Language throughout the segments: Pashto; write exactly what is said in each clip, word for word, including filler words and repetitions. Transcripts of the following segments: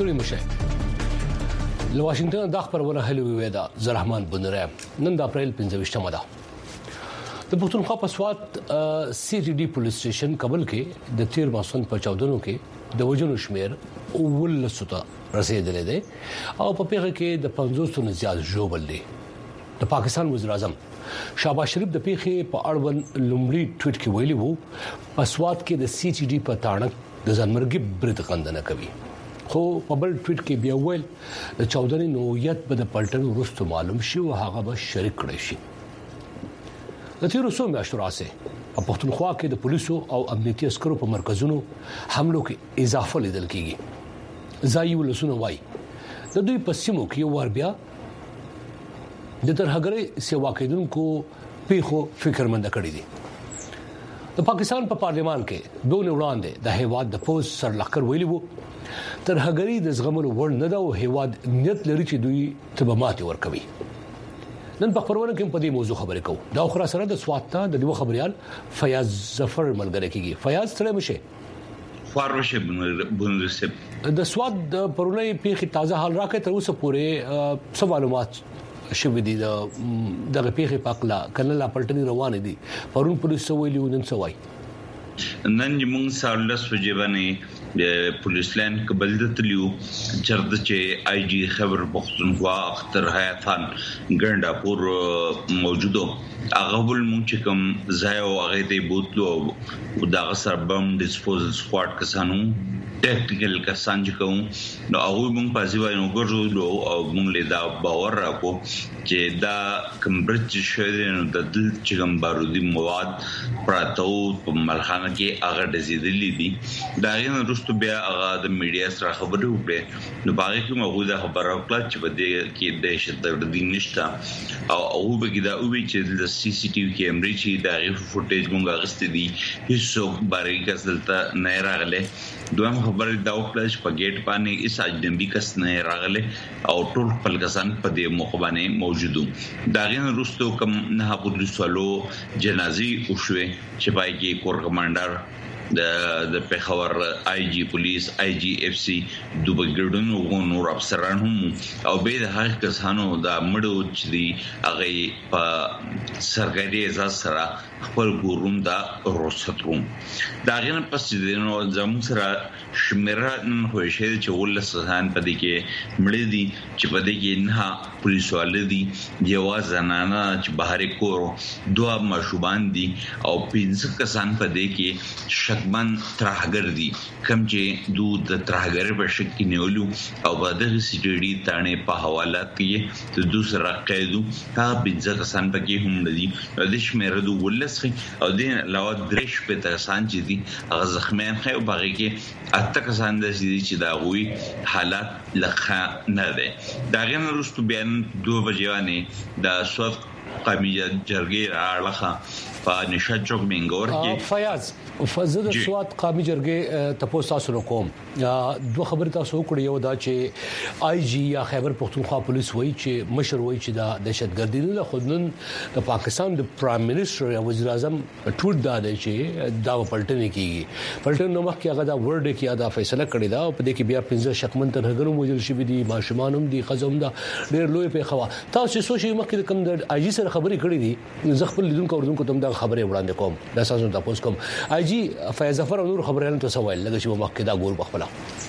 ستوري مشه له واشنگټن د خبرونه هلي ویدا زرحمان بنره نن د اپریل پنځه ده د پښتونخوا په سوات سی ټي ډي پولیس سټیشن کابل کې د تیر ماسون په چودنو کې د وجنو شمیر ولسته رسیدلې ده او په پیغه کې د پنځوس نه زیات ژوبل دي د پاکستان وزیر اعظم شهباز شریف د پیغه په اړوند لومړی ټویټ کې ویلي وو په سوات کې د سی ټي ډي په تاړه د ځانمرګي برید غندنه کوي خو په بل ټویټ کې بیا ویل د چودنې نوعیت به د پلټن وروسته معلوم شي او هغه به شریک کړي شي د تیرو څو میاشتو راځي په پښتونخوا کې د پولیسو او امنیتي عسکرو په مرکزونو حملو کې اضافه لیدل کیږي ځای ولسونه وای د دوی په سیمو کې ور بیا د ترهګرۍ سیوا کوونکو پیخو فکرمند کړی دي د پاکستان په پارلیمان کې دوه وړاندې د هیواد د پوز سرلخر ویلي وو ترهګرۍ د زغملو وړ نه ده او هیواد نیت لري چې دوی تبمات ورکوي نن په خبرونه کې په دې موضوع خبرې کوو دا خو سره د سوات ته د دوه خبريال فیاض ظفر ملګری کیږي فیاض سره مشه فاروشه بنرسب د سوات د پرونی پیخي تازه حال راکې تر اوسه پورې څه معلومات شوې دي د پیخي پاکلا کنه لا پلټنی روانه دي پرون پولیس ویلي نن سوای نن موږ سالس وجبنه د پولیس لاین قبل د تلیو چرته چې آی جی خبر پختونخوا اختر حیاتان ګندا پور موجودو هغه ول مونږ چې کوم ځای او هغه ته بوتلو او دا سر بم ډیسپوزل سکواډ کسانو ټیکنیکل کسان چې کوم نو هغه مونږ پازي وای نو ګرځو او مونږ له دا باور راکو چې دا کمبرج شوی نو د دل چې کوم بارودي مواد پراتو په ملخانه کې هغه دزیدلې دي دا یې نو بیا هغه د میډیا سره خبرې وکړي نو باغې کې موږ دا خبره وکړه چې په دې کې د شتر د دین نشته او او به کې دا او چې د سی سی ټي وي کیمرې چې دا غو فوټیج مونږ غستې دي هیڅ باري کس دلته نه راغله دویم خبره دا وکړه چې په گیټ باندې اس اجنبي کس نه راغله او ټول خپل کسان په دې موقع باندې موجودو دا غن وروسته کوم نه پولیسو جنازي وشوي چې پای کې کور کمانډر د د پیښور آی جی پولیس آی جی اف سی دوه ګډونو نور افسران هم او به د هغه کسانو د مړو چې دی هغه په سرګری اعزاز سره خپل ګوروم دا رخصت روم دا غن پس د نو زمو سره شمیره نن خو شي چې ول سهان پدې کې مړې دي چې پدې کې نه پولیس والدي یو زنانه چې بهر کورو دوه مشوبان دي او پنځه کسان پدې کې شکمن ترهګر دي کوم چې دوه د ترهګر په شک کې نیولو او بعد د سی ټي ډي تانه په حواله کې د دوسر قیدو تا پنځه کسان پکې هم دي د شمیره د ولسخي او د علاوه درش په تاسان چې دي هغه زخمیان خو باغی کې اته کسان د چې دا غوي حالات لخوا نه ده دا غن وروسته بیان دوه بجوانه د سوت قومي جرګې راړه په نشاد چوک منګور کې فیاض فزد سوات قومي جرګې تاسو تاسو کوم دوه خبرې تاسو وکړې یو دا چې آی جی یا خیبر پختونخوا پولیس وایي چې مشر وایي چې دا دهشتګردي نه خودن د پاکستان د پرایم منسٹر یا وزیر اعظم ټول دا دی چې دا پلټنې کیږي پلټن نو مخکې هغه دا ورډ کې دا فیصله کړې دا او په دې کې بیا پنځه شکمن ترهګرو موجود شي دي ماشومان هم دي خزم دا ډېر لوی په خوا تاسو سوچي مخکې کوم د آی جی سره خبرې کړې دي زه خپل لیدونکو اوردونکو ته دا خبرې وړاندې کوم دا تاسو ته پوس کوم آی جی فیاض ظفر او نور خبرونه تاسو وایي لکه چې مخکې دا ګور بخپلا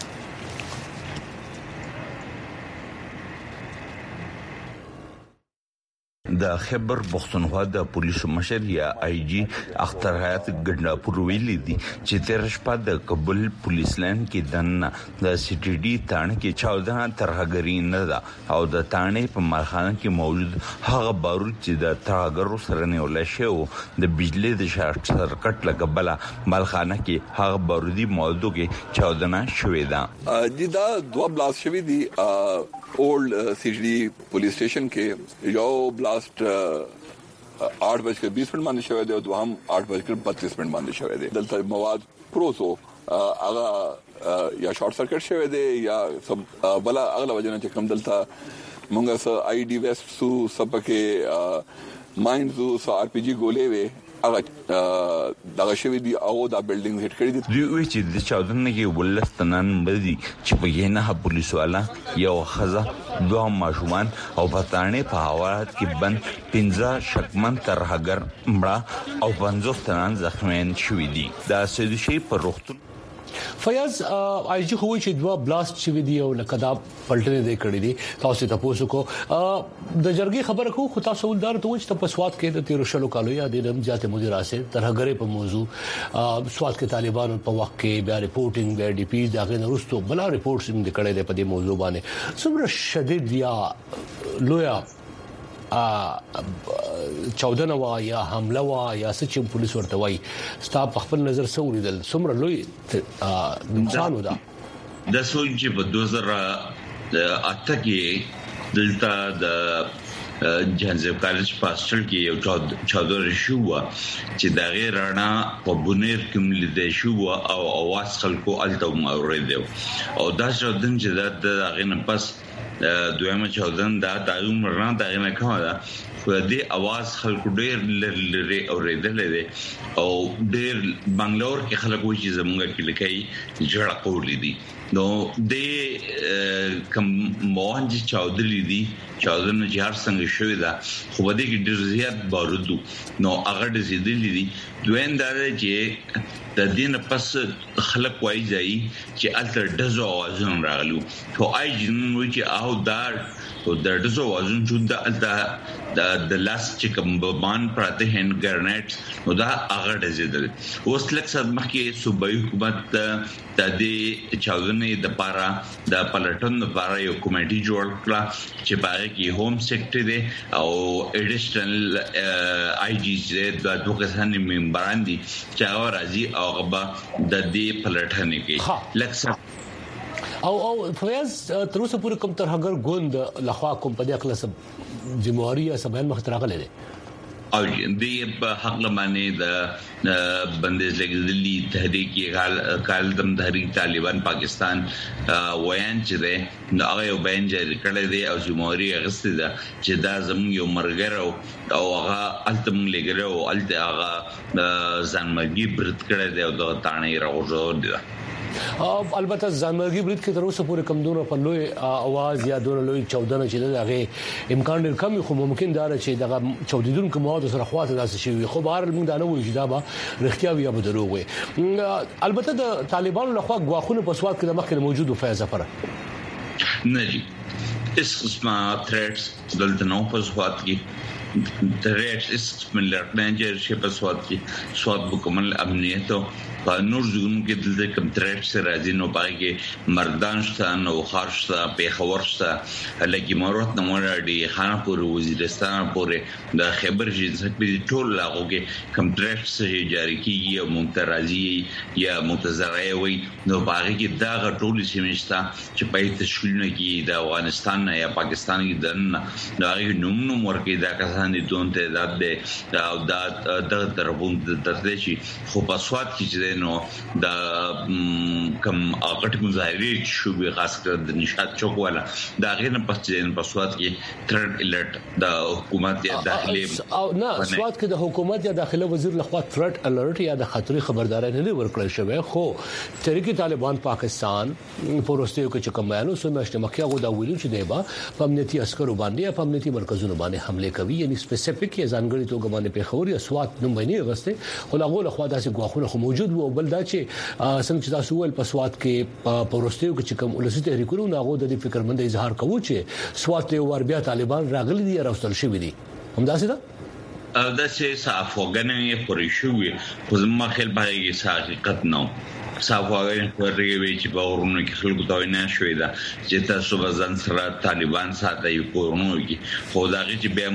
د خبر پښتونخوا د پولیسو مشر یا آی جی اختر حیات ګډناپور ویلي دي چې تیر شپه د کابل پولیس لاین کې دنه د سی ټي ډي تانه کې چودنه ترهګری نه ده او د تانه په مالخانه کې موجود هغه بارود چې د ترهګرو سره نیول شوی د بجلی د شارټ سرکټ لګبله مالخانه کې هغه بارودي موادو کې چودنه شوې ده د دا دوه بلاس شوی دي اولڈ سی ٹی ڈی پولیس स्टेशन کې یو بلاست आठ बजकर बीस मिनट باندې شوی دی او دوهم आठ बजकर बत्तीस मिनट باندې شوی دی دلته مواد پروسو هغه یا شارټ سرکټ شوی دی یا سب بلا اغله وجنه چې کوم دلته مونږه س آی ډي ویست سو سبکه ماینز سو آر پی جی ګولې وې هغه دغه شوی دی او دا بلډینګ هټ کړی دی دوی وی چې د چاودنې کې ولستنان بدی چې په یې نه پولیس والا یو خزه دوه ماشومان او پتانې په حوالات کې بند پنځه شکمن ترهګر مړه او پنځه تنان زخمیان شوی دي دا سید شي پر روغتون فیاض آی جی خو چې دوا بلاست شوی دی او لکه دا پلټنې دی کړی دي تاسو ته پوښتنه کو د جرګي خبره کو خو تاسو ولدار ته چې په سواد کې د تیر شلو کالو یا د امجات مدیر اسه ترهګری په موضوع سواد کې طالبانو په وخت کې بیا ریپورتینګ بیا ډي پی دا غن وروسته بل ریپورټس هم کړي دي په دې موضوع باندې څومره شدید یا لویا چودنه وا یا حمله وا یا سچ پولیس ورته وای ستا په خپل نظر سوریدل څومره لوی انسان ودا د سوچ په دوه زره اته کې دلته د جنزب کالج پاستل کې یو چادر شو چې د غیر رڼا په بنیر کې ملي شو او اواز خلکو الته اوریدو او دا شودن چې د غین پس دویمه چودن دا دایو مرنا دایمه کومه دا خو دې اواز خلکو ډېر لری اوریدل دي او ډېر بنگلور کې خلک وایي چې زمونږ کې لکای جړه کولې دي نو د کوم موانج چودلی دي چودنه جهار څنګه شوی دا خو بده کې ډېر زیات بارودو نو هغه د زیدلی دي دویندار چې د دین پس خلک وایي چې التر دزو اوازون راغلو خو آی جن وایي چې او دار او د دزو اوازون چې د د لاس چې کوم بمان پراته هند ګرنټس نو دا هغه د زیدل اوس لکه صد مخکې صوبایي حکومت د دې چاودنې د پارا د پلټن لپاره یو کمیټي جوړ کړه چې باغ کې هوم سیکټری دی او اډیشنل آی جی زد د دوه کسان ممبران دي چې هغه راځي او هغه د دې پلټنې کې لکه او او فیاض تر اوسه پورې کوم ترهګر ګوند لخوا کوم په دې خلاص ذمہواری سبان مخترغله دي او دې په حق لمانه د بندیز لګیدلی تحریک کالدم تحریک طالبان پاکستان ویان چې ده هغه یو بیان جاری کړی دی او ذمہواری غسته ده چې دا زموږ یو مرګره او هغه التم لګره او الته هغه ځانمرګي برت کړی دی او د تانې راوځو دي البته ځانمرګي برید کې تر اوسه پورې کم دونه په لوی आवाज یا دونه لوی چودنه چې دغه امکان ډیر کم خو ممکن دا چې دغه چودیدونکو مواد سره خواته داسې شي خو بهر موږ دا نه وایو چې دا به رښتیا وي یا به دروغ وي البته د طالبانو لخوا غواخونه په سواد کې د مخکې موجود فیض ظفر نه دي اس قسمه ثریټس دلته نو په سواد کې ثریټس اس من لرنجر شي په سواد کې سواد مکمل امنیت په نور ځګونو کې دلته کوم ثریټ سره راځي نو پای کې مردان شته نو خارشته په خبر شته لکه مرات نو مرادي خانپور وزیرستان پورې د خبر جنسک په ټول لاغو کې کوم ثریټ سره جاری کیږي او مترازی یا متزرعي وي نو پای کې دا غټول سیمشتا چې په تشکیلونه کې د افغانستان یا پاکستان کې د دغه نوم نوم ورکې دا کسان دي دون تعداد ده او دا د طرفون د تدریشي خو په سواد کې نو دا کوم اغټ مظاهره شوبې خاص کر د نشاط چوک والا دا غیر نه پښتون په سواد کې تھرډ الرټ د حکومت یا داخلي او نه سواد کې د حکومت یا داخله وزیر لخوا تھرډ الرټ یا د خطرې خبرداري نه ورکړل شوی خو تحریک طالبان پاکستان پروستیو کې کوم بیانو سمشت مخکې غو دا ویلو چې دیبا په امنیتي عسکرو باندې په امنیتي مرکزونو باندې حمله کوي یعنی سپیسیفیک یا ځانګړي توګه باندې په خوري سواد نوم باندې غسته خو هغه لخوا داسې غواخونه موجود او بل دا چې څنګه چې تاسو ول په سواد کې پروستیو کې کوم ولسی تحریکونو ناغو د فکرمند اظهار کوي چې سواد ته ور بیا طالبان راغلي دي راوستل شوی دي هم دا څه ده دا چې صافوګنې پرې شوې خو زما خیال باندې چې حقیقت نه صافوګنې پرې وی چې باورونه کې خلکو ته نه شوې ده چې تاسو به ځان سره طالبان ساتي کورونو کې خو دا چې بیا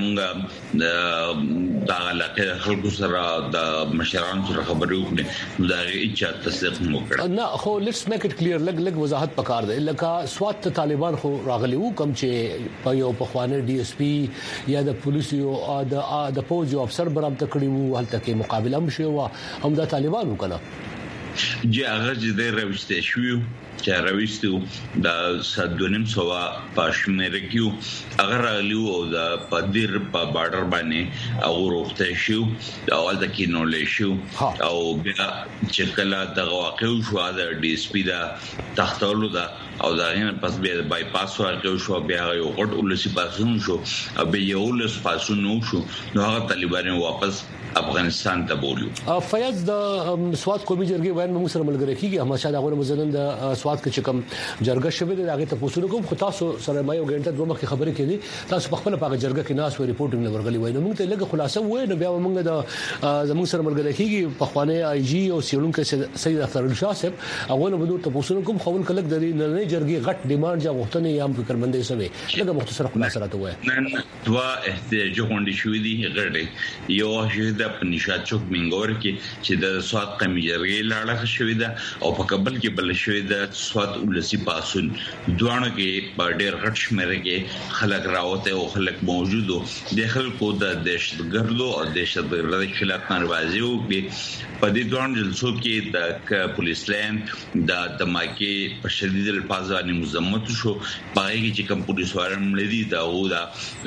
موږ د علاقه خلکو سره د مشرانو سره خبرې وکړو دا چې تصدیق وکړه نه خو لیټس میک اټ کلیر لګ لګ وضاحت پکار دی لکه سواد طالبان خو راغلی وو کوم چې په یو په خوانه ډي اس پی یا د پولیس یو د د پوز یو افسر برابر تکړی وو هلته کې مقابله هم شوی و هم د طالبانو کنه چې هغه چې راوستي شو چې راوستو د صدونیم سوا پښمنه کېو اگر راغلیو او د پدیر په بارډر باندې او روخته شو اول د کینولې شو او بیا چې کله د واقع شو د ډي اس پی دا تختولو دا او دا نه پس بیا بای پاس ورکړ شو بیا یو غټ ولسی پاسون شو او بیا یو ولس پاسون نو شو نو هغه طالبانو واپس افغانستان ته بولیو. فیاض د سواد قومي جرګې وین موږ سره ملګری کیږي احمد شاه داغونه مزنن د سواد کې کوم جرګه شوه د هغه ته پوښتنه کوم خو تاسو سره ما یو غنټه دوه مخکې خبرې کړې تاسو په خپل پاګه جرګه کې ناس و ریپورټینګ لورغلی وای نو موږ ته لږه خلاصه وای نو بیا موږ د زموږ سره ملګری کیږي په خوانه آی جی او سیړونکو سید اختر شاه صاحب هغه نو ته پوښتنه کوم خول کلک د نه جرګې غټ ډیماند یا غوښتنې یا فکرمندې سوي لږه مختصر خلاصه راته وای. نن دوا احتیاج غونډې شوې دي غړې یو شهدا په نشاد چوک منګور کې چې د سواد قومي جرګې لاړه شوې ده او په کابل کې بل شوې ده سواد ولسی پاسون دوانو کې په ډېر غټ شمېر کې خلک راوته او خلک موجودو د خلکو د دهشتګردو او دهشتګردۍ خلاف ناروازي وکړي په دې دوان جلسو کې د پولیس لاین د دماکي په شدید الفاظ باندې مزمت شو پای کې چې کوم پولیس وارم لدی دا او دا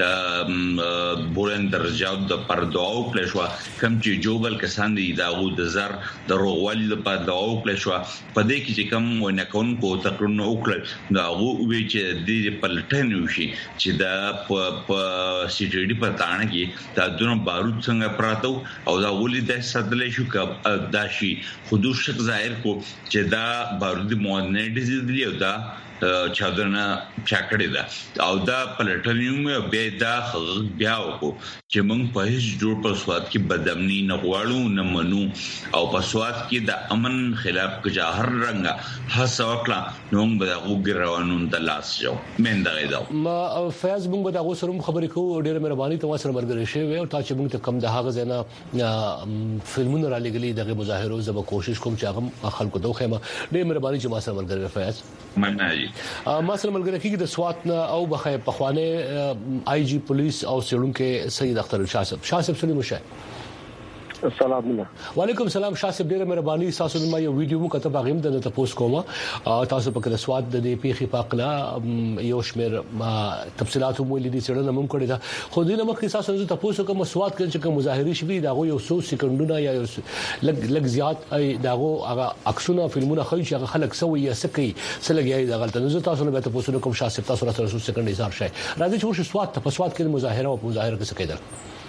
د بولن درجات د پرداو کلشوا کم چې جوبل کسان دي دا او د زر د روغوالي د پرداو کلشوا په دې کې چې کوم ونه کون کو تقرن او کل دا او وی چې د پلټن وشي چې دا په سی ټي ډي په تانه کې دا دونه بارود څنګه پراته او دا ولې د صدلې شو ک داشي حدود شک ظاهر کو چې دا بارود موانه دي او دا چادرنا چاکړی دا او دا پلټنیوم به دا بیا وکړو چې موږ په هیڅ جوړ په سواد کې بدامنی نه غواړو نه منو او په سواد کې د امن خلاف کجا هر رنګه هڅه وکړه نو موږ به وګروانو د لاس جو مندغه دا ما فیاض موږ به دا غوسرم خبرې کوو ډېر مهرباني ته سره مرګري شي او تا چې موږ ته کم د هغه زنه فلمونه را لګلي دغه مظاهرو زما کوشش کوم چې هغه خلکو دوه خیمه ډېر مهرباني چې ما سره مرګري فیاض مننه ما سره ملګری کېږي د سوات او بخای پخوانه آی جی پولیس او سیړونکو سید اختر شاه صاحب شاه صاحب سلام شه السلام علیکم وعلیکم السلام شاه صاحب ډیره مهرباني تاسو د ما یو ویډیو مو کته باغیم د تاسو کومه تاسو په کله سواد د دې پیخي پاکلا یو شمیر تفصيلات مو لیدي سره نوم کړی دا خو دې لمخ تاسو د تاسو کوم سواد کې چې کوم مظاهري شوي دا یو څو سکندونه یا لګ لګ زیات دا هغه عکسونه فلمونه خو چې خلک سوي یا سکی سلګي دا غلطه نو تاسو نه به تاسو کوم شاه صاحب تاسو سره څو سکند اظهار شي راځي چې ورش سواد په سواد کې مظاهره او مظاهره کې سکیدل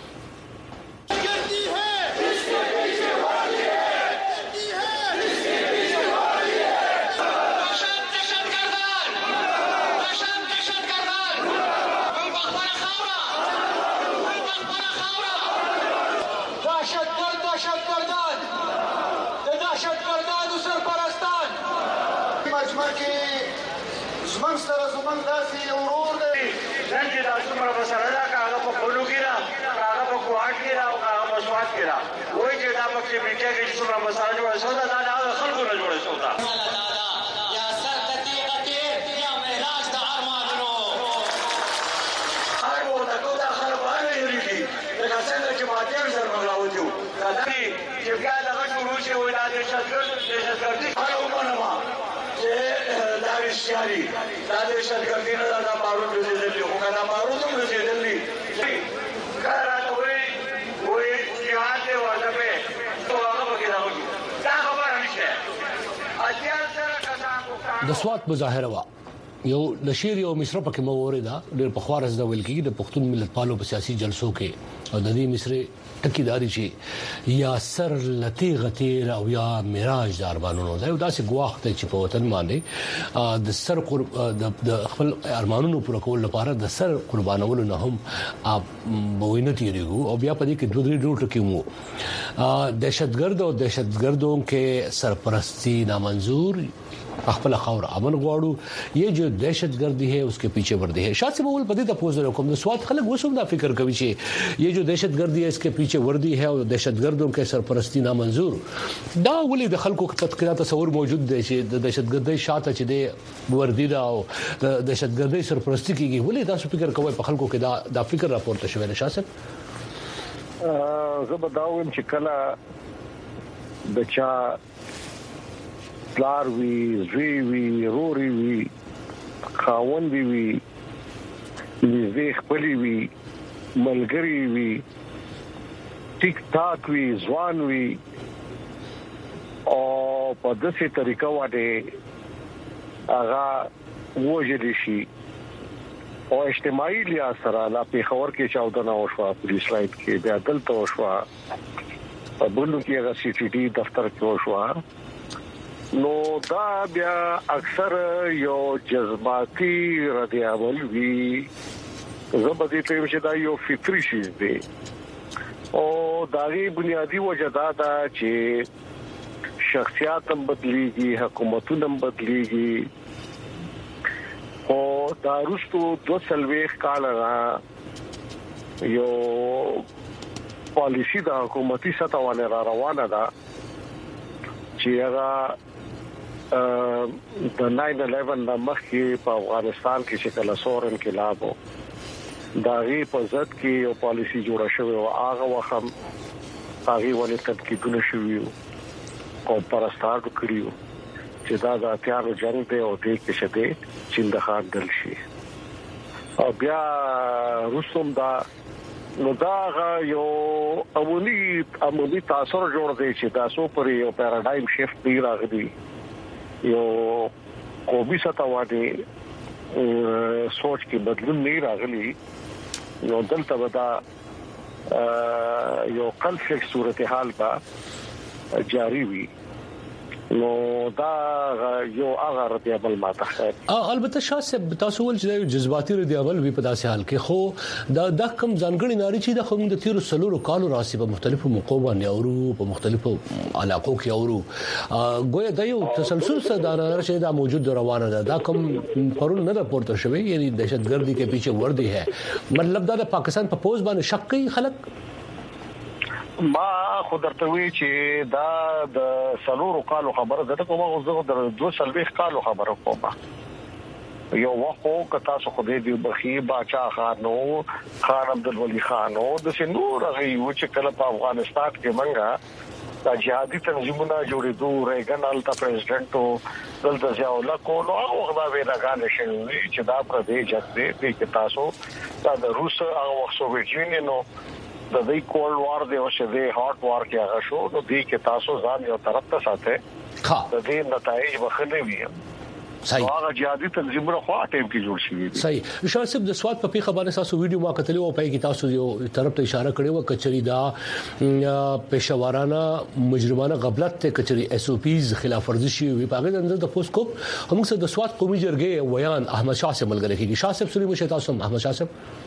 د سواد مظاهره وا یو نشیر یو مصر پکې موردا ډېر په خوارز د ویل کې د پښتون ملت پالو په سیاسي جلسو کې او د دې مصر ټکیداري چې یا سر لتی غتیر او یا میراج د ارمانونو دا یو داسې ګواښ دی چې په وطن باندې د سر د خپل ارمانونو پوره کول لپاره د سر قربانولو نه هم بوینه تیریږي او بیا په دې کې دوه درې ډول ټکی مو دهشتګرد او دهشتګردوں کې سرپرستی نامنظور خپل خاور امن غواړو یہ جو دہشتگردی ہے اس کے پیچھے وردی ہے شاید سے بول پدې ته پوز رکوم د سواد خلک وسوم دا فکر کوي چې یہ جو دہشتگردی ہے اس کے پیچھے وردی ہے اور دہشتگردوں کے سرپرستی نامنظور دا ولې د خلکو په تکرار تصور موجود دی چې د دہشتگردۍ شاته چې د وردی دا او د دہشتگردۍ سرپرستی کیږي ولې تاسو فکر کوئ په خلکو کې دا دا فکر راپورته شوی دی شاسب زه به دا وایم چې کله د چا پلار وی زوی وی روري وی خاوند وی وی خپلې وی ملګری وی ټیک ټاک وی ځوان وی او په داسې طریقه باندې هغه وژل شي او اجتماعي لحاظ سره لا پیښور کې چاودنه وشوه پولیس لایټ کې بیا دلته وشوه په بلو کې هغه سی ټي ډي دفتر کې وشوه نو دا بیا اکثر یو جذباتي ردی عمل وی زبدي ته چې دا یو فطري شی دی او داغي بنیادی وجه دا ده چې شخصیت هم بدليږي حکومتونه هم بدليږي او دا رستو دو سلويخ کال را یو پالیسی د حکومتي سطح باندې را روانه ده چې هغه د ناین الیون د مخکې په افغانستان کې چې کله سور انقلاب وو دا غي په ځد کې یو پالیسی جوړه شوې او هغه وخت هغه ولې تدقیقونه شوي او پرستار کړیو چې دا د اتیارو جنگ دی او دې کې شته چې د خان دل شي او بیا روسوم دا نو دا یو عمومي عمومي تاثر جوړ دی چې تاسو پر یو پیراډایم شیفټ دی راغلی یو قومي سطح باندې سوچ کې بدلون نه راغلی نو دلته ودا یو کنفلیکټ صورتحال با جاری وي نو دا یو هغه ردی عمل ماته خیر البته شاسب تاسو ول چې جذباتي ردی عمل وي په داسې حال کې خو دا د کم ځانګړي ناري چې د خو د تیر سلورو کالو راسي په مختلفو موقعو باندې اورو په مختلفو علاقو کې اورو ګویا د یو تسلسل سره دا ناري دا موجود روانه ده دا کم پرون نه راپورته شوی یعنی دهشتګردي کې پیچھے وردی ہے مطلب دا د پاکستان په پوز باندې شقي خلک ما خودرته وی چې دا د سلورو کالو خبره ده کومه غوښه د دوه سلويخ کالو خبره کومه یو وخت که تاسو خو دې بخي باچا خانو خان عبد الولي خانو د سنور غي و چې کله په افغانستان کې منګه دا جهادي تنظیمونه جوړېدو ریګن التا پریزیدنټ او دلته ځاولا کولو او غدا ویراګان شوی چې دا پر دې جته دې کې تاسو دا د روس او سوویت یونین د دې کول وار دی او چې د هاټ وار کې هغه شو نو دې کې تاسو ځان یو طرف ته ساته د دې نتایج وخلې وي صحیح هغه جهادي تنظیمونه خو ټیم کې جوړ شوی دي صحیح شاسب د سواد په پیخه باندې تاسو ویډیو ما کتلو او پای کې تاسو یو طرف ته اشاره کړې و کچري دا پېښورانه مجرمانه غفلت ته کچري اس او پیز خلاف ورزي شي وي په هغه اندر د پوسکوپ هم څه د سواد قومي جرګې ویان احمد شاسب ملګری کیږي شاسب سوري مشه تاسو احمد شاسب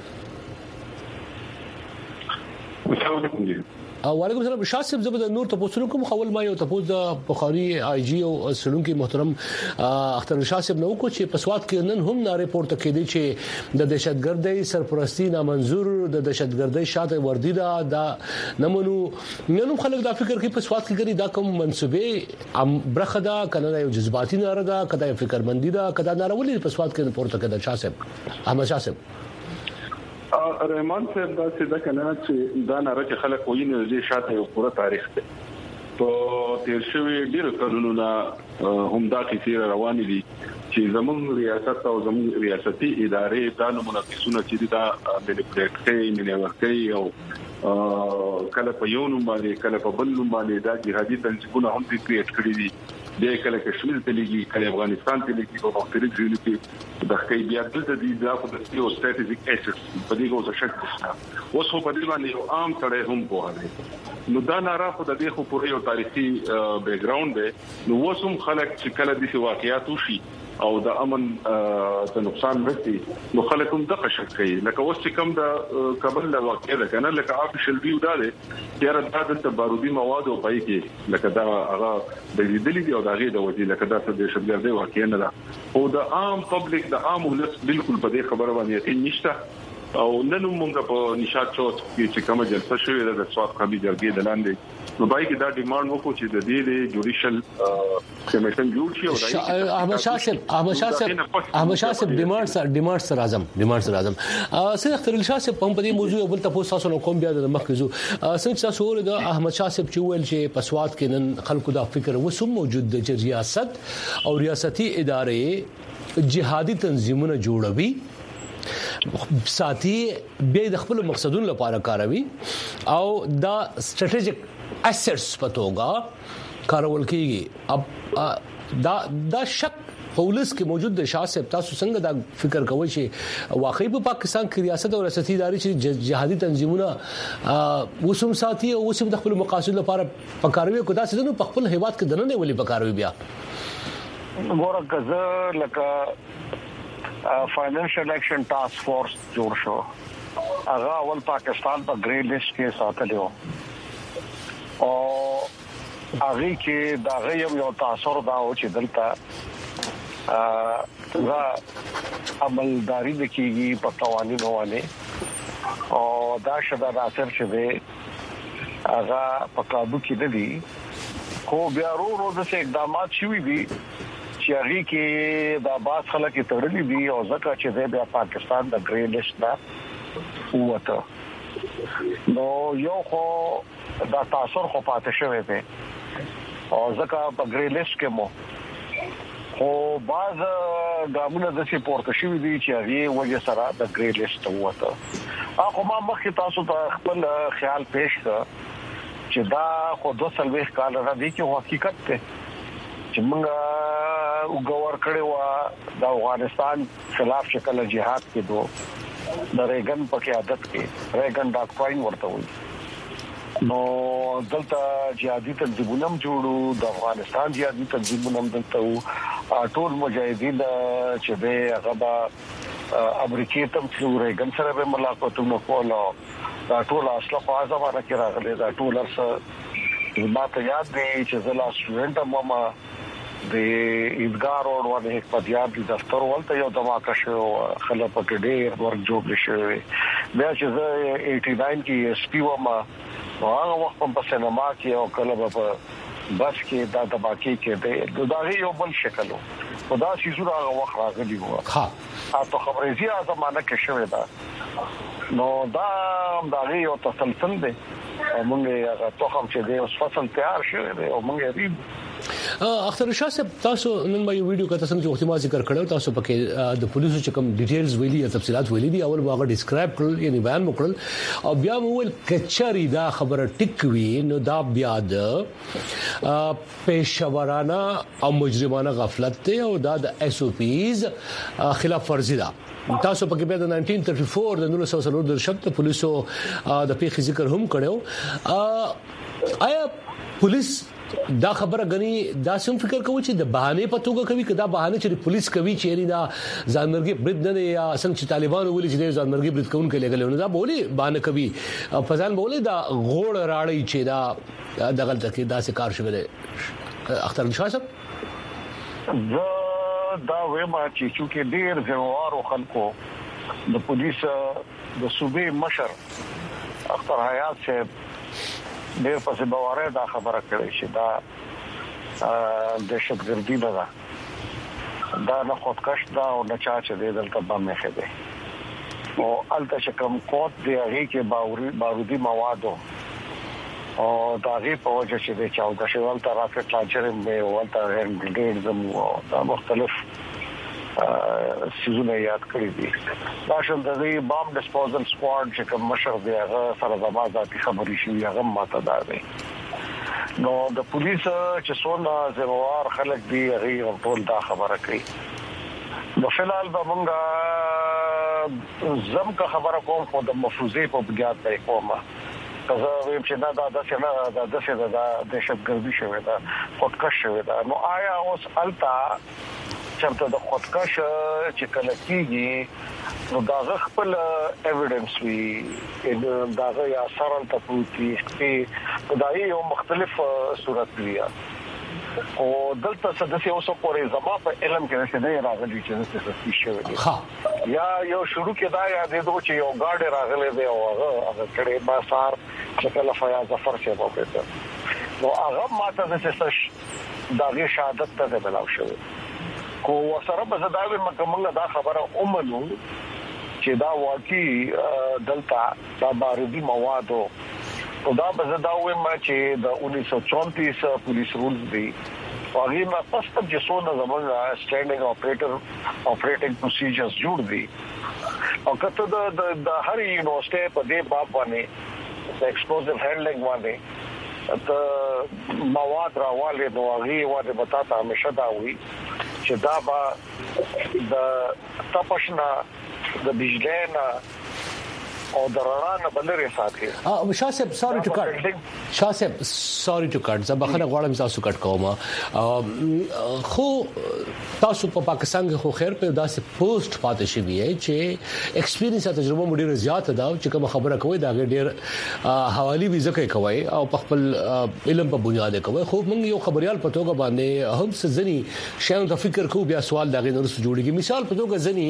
وعلیکم السلام شاسب زبد نور ته پوښتنه کوم خول ما یو ته پوښ د بخاري آی جی او سلونکي محترم اختر شاسب نو کو چې پسواد کې نن هم نه ریپورت کړي چې د دهشتګردۍ سرپرستی نامنظور د دهشتګردۍ شاته وردی دا د نمونو نن خلک دا فکر کوي پسواد کې ګری دا کوم منسوبه برخه دا کنه یو جذباتي ناره دا کدا فکرمندی دا کدا نارولې پسواد کې ریپورت کړي شاسب احمد شاسب رحمان صاحب دا څه د کنه چې دا ناره چې خلک وایي نه دي شاته یو پوره تاریخ دی په تیر شوی ډیر کلونو هم دا کیسې روانې دي چې زموږ ریاست او زموږ ریاستي ادارې دا مناقصونه چې دا مینیپولیټ کوي منیور کوي او کله په یو نوم باندې کله په بل نوم باندې دا جهادي تنظیمونه هم کریټ کړی دي د کله کشمیر ته لګي کله افغانستان ته لګي په مختلف ځایونو کې د خپل بیا د دې د خپل یو ستراتیژیک اسټ په دې کوم څه شته اوس په دې باندې یو عام تړه هم پوهه نو دا ناره خو د دې خو پوره یو تاریخي بیک ګراوند دی نو وسوم خلک چې کله د واقعیات وشي او د امن ته نقصان رسي نو خلک هم دغه شک کوي لکه اوس چې کوم د کابل له واقعې ده کنه لکه افیشل ویو دا دی چې راځي د بارودي مواد او پای کې لکه دا هغه د لیدلې دی او دا غي د وځي لکه دا څه د شګردي واقعې نه ده او د عام پبلک د عام ولس بالکل په دې خبره باندې یقین نشته او نن موږ په نشاط چوک کې چې کومه جلسه شوې ده د سواد قبي جرګې د لاندې نو بای کې دا ډیماند وکړو چې د دې د جوډیشل کمیشن جوړ شي او دای احمد شاه صاحب احمد شاه صاحب احمد شاه صاحب ډیماند سره ډیماند سره اعظم ډیماند سره اعظم سید اختر شاه صاحب په دې موضوع بل تاسو تاسو نو کوم بیا د مخکزو څنګه تاسو ول د احمد شاه صاحب چې ویل چې په سواد کې نن خلکو دا فکر وسوم موجود د ریاست او ریاستي ادارې جهادي تنظیمونه جوړوي ساتي به د خپل مقصدونو لپاره کاروي او دا سټریټیجیک اسټس پتوګه کارول کیږي اب دا دا شک پولیس کې موجود د شاه صاحب تاسو څنګه دا فکر کوئ چې واقعي په پاکستان کې ریاست او ریاستي ادارې چې جهادي تنظیمونه وسوم ساتي او وسوم د خپل مقاصد لپاره پکاروي کو دا څه په خپل هیواد کې دنه ولې پکاروي بیا ګوره کزه لکه فاینانشل ایکشن ټاسک فورس جوړ شو هغه اول پاکستان په گری لیست کې ساتل یو او هغه کې دا غيم یو تاثیر دا او چې دلته ا عملداري د کیږي په قوانینو باندې او دا شدا د اثر چې دی هغه په قابو کې دي خو بیا ورو ورو د اقدامات شوي دي چې هغه کې د باز خلک تړلې دي او ځکه چې د پاکستان د گری لیست نه وته نو یو خو دا تاثیر خو پاتې شوی دی او ځکه په گری لیست کې مو خو باز ګامونه د سی پورته شوی دي چې هغه وجه سره د گری لیست وته اخو ما مخکې تاسو ته خپل خیال پېښ کړ چې دا خو دوه سلويخ کال را دي چې حقیقت ته چې موږ وګور کړي وا د افغانستان خلاف شکل جهاد کې دوه د ریګن په قیادت کې ریګن ډاکټراین ورته وي نو دلته جهادي تنظیمونه جوړو د افغانستان جهادي تنظیمونه دلته ټول مجاهدین چې به هغه امریکای ته څو ریګن سره به ملاقاتونه کول دا ټول اصله په ځوانه کې راغلي دا ټول ارسه ما ته یاد دی چې زلا سټوډنټ ماما د ایدګار اور باندې په دیار د دفتر ولته یو دماکه شو خلک په ډېر ورک جوړ شوی بیا چې زه اسی نو کې اس پی و ما هغه وخت په سینما کې او کله په بس کې دا دماکه کې د داغي یو بل شکل خدا شي زړه هغه وخت راغلی و ها تاسو خبرې زیاده زمانہ کې شوی دا نو دا داغي یو تسلسل دی موږ هغه توخم چې د اوس فصل تیار شوی دی او موږ یې اختر شاه صاحب تاسو نن ما یو ویډیو کته څنګه وختي ما ذکر کړو تاسو پکې د پولیسو چې کوم ډیټیلز ویلي یا تفصيلات ویلي دي اول واغه ډیسکرایب کړل یعنی بیان وکړل او بیا مول کچري دا خبره ټیک وی نو دا بیا د پېښورانه او مجرمانه غفلت ته او دا د اس او پیز خلاف ورزي ده تاسو پکې په نولس سو چرتالیس د نولس سو څلور درشم ته پولیسو د پیښې ذکر هم کړو آیا پولیس دا خبره غني دا سم فکر کوي چې د بهانه په توګه کوي کدا بهانه چې پولیس کوي چې دا ځانمرګي برید نه یا څنګه چې طالبان ولې چې ځانمرګي برید کوون کې لګل نه دا بولی بهانه کوي فزان بولی دا غوړ راړی چې دا دغه تکي دا څه کار شوی دی اختر شاه صاحب دا وېما چې چې ډېر ځوارو خلکو د پولیس د صوبې مشر اختر حیات صاحب ډېر پسې بواره دا خبره کړې چې دا دهشتګردي نه ده دا نه خودکش دا او نه چا چې د دلته باندې خېده او الته چې کوم کوټ دی هغه کې بارودي مواد او دا غي په وجه چې د چاو د شوال ته راکټ لانچر مې ولته هند زمو دا مختلف سيزونه یاد کړی دي دا شول د بام ډسپوزل سکواډ چې کوم مشر دی هغه سره د مازاتي خبرې شي هغه ماته دا دی نو د پولیس چې څونه زموار خلک دی هغه ټول دا خبره کوي نو فلال به مونږه زم کا خبره کوم خو د مفروضه په بنیاد باندې کومه کزه ویم چې دا د څه نه د څه د دهشتګردي شوی دا خودکش شوی دا نو آیا اوس التا چرته د خودکش چې کله کیږي نو دا خپل ایویډنس وی دا یا سرل ته پروتي چې دا یو مختلف صورت دی او دلته څه د اوسو پورې زما په علم کې نشته نه راغلي چې څه څه شي ها یا یو شروع کې دا یاد دی چې یو ګاډي راغلی دی او هغه هغه کړي با سار چې کله فیاض ظفر شه وکړه نو هغه ماته د څه داغه شهادت ته بلاو شو کو سره به زداوی مکمل دا خبره اومنو چې دا واقعي دلته دا باردی موادو او دا به زداوی ما چې د انیس سو چونتیس پولیس رولز دی هغه ما پس ته چې څونه زموږ سټانډینګ اپریټر اپریټینګ پروسیجرز جوړ دي او کته د د هر یونیورسيټي په دې باب باندې د ایکسپلوزیو هینډلینګ باندې ته مواد راواله نو هغه واده بتاته همیشه دا وي چې دا با د تپشنا د بجلینا او درانه بلری ساتي ا شاسب سوري ټو کټ شاسب سوري ټو کټ زبخنه غواړم تاسو کټ کوم خو تاسو په پاکستان کې خو خیر په داسې پوسټ پاتې شوی دی چې ایکسپیرینس او تجربه مو ډیره زیات ده چې کوم خبره کوي دا ډیر حوالی وی ځکه کوي او په خپل علم په بنیاد کوي خو موږ یو خبريال په توګه باندې هم څه ځنی شاو ته فکر کوو بیا سوال دا غیر جوړیږي مثال په توګه ځنی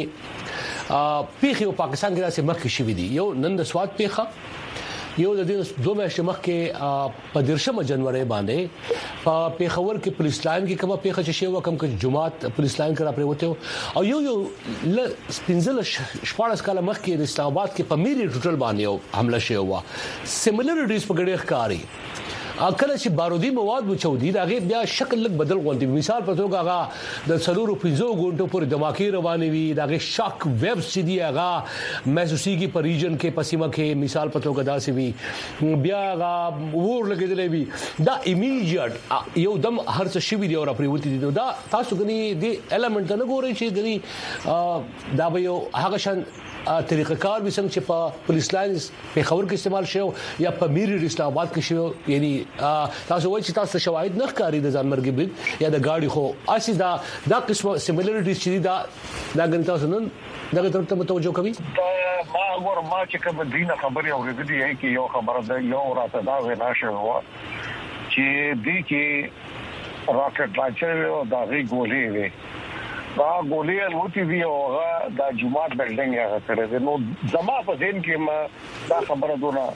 پیخي په پاکستان کې داسې مخکې شوی دی یو نن د سواد پیخه یو د دې دوه میاشتې مخکې په درشمه جنوري باندې په پیښور کې پولیس لاین کې کومه پیښه چې شوه کوم کې جماعت پولیس لاین کرا پریوته او یو یو ل سپینزل شپارس کاله مخکې د اسلام آباد کې په میری ټوټل باندې حمله شوه سیملریټیز په ګډه ښکاری اکل چې بارودی مواد وچودي دا غي بیا شکل لګ بدل غونډي مثال په توګه هغه د سلورو پنځو غونټو پورې دماکي رواني وي دا غي شاک ویب سي دي هغه محسوسيږي په ریجن کې پسیمه کې مثال په توګه داسې وي بیا هغه ور لګیدلې وي دا ایمیډیټ یو دم هر څه شي وی دی او پریوتی دي دا تاسو غني دي ایلیمنٹ نه ګورئ چې غني دا به یو هغه شان طریقه کار به څنګه چې په پولیس لاین په خبر کې استعمال شو یا په میری اسلام آباد کې شو یعنی تاسو وایي چې تاسو شواهد نه ښکاری د ځان مرګ بید یا د گاډي خو اسی دا دا قسمه سیملریټیز چې دا دا غن تاسو نن دا ترته متوجه کوي ما ور ما چې کوم دینه خبري اورېدلې هي کې یو خبره ده یو راته دا وینا شوه چې دې کې راکټ لانچر او دا غي ګولې وي دا ګولې الوتي وی او دا جماعت بلډینګ هغه کړی دی نو زما په ذهن کې ما دا خبره دونه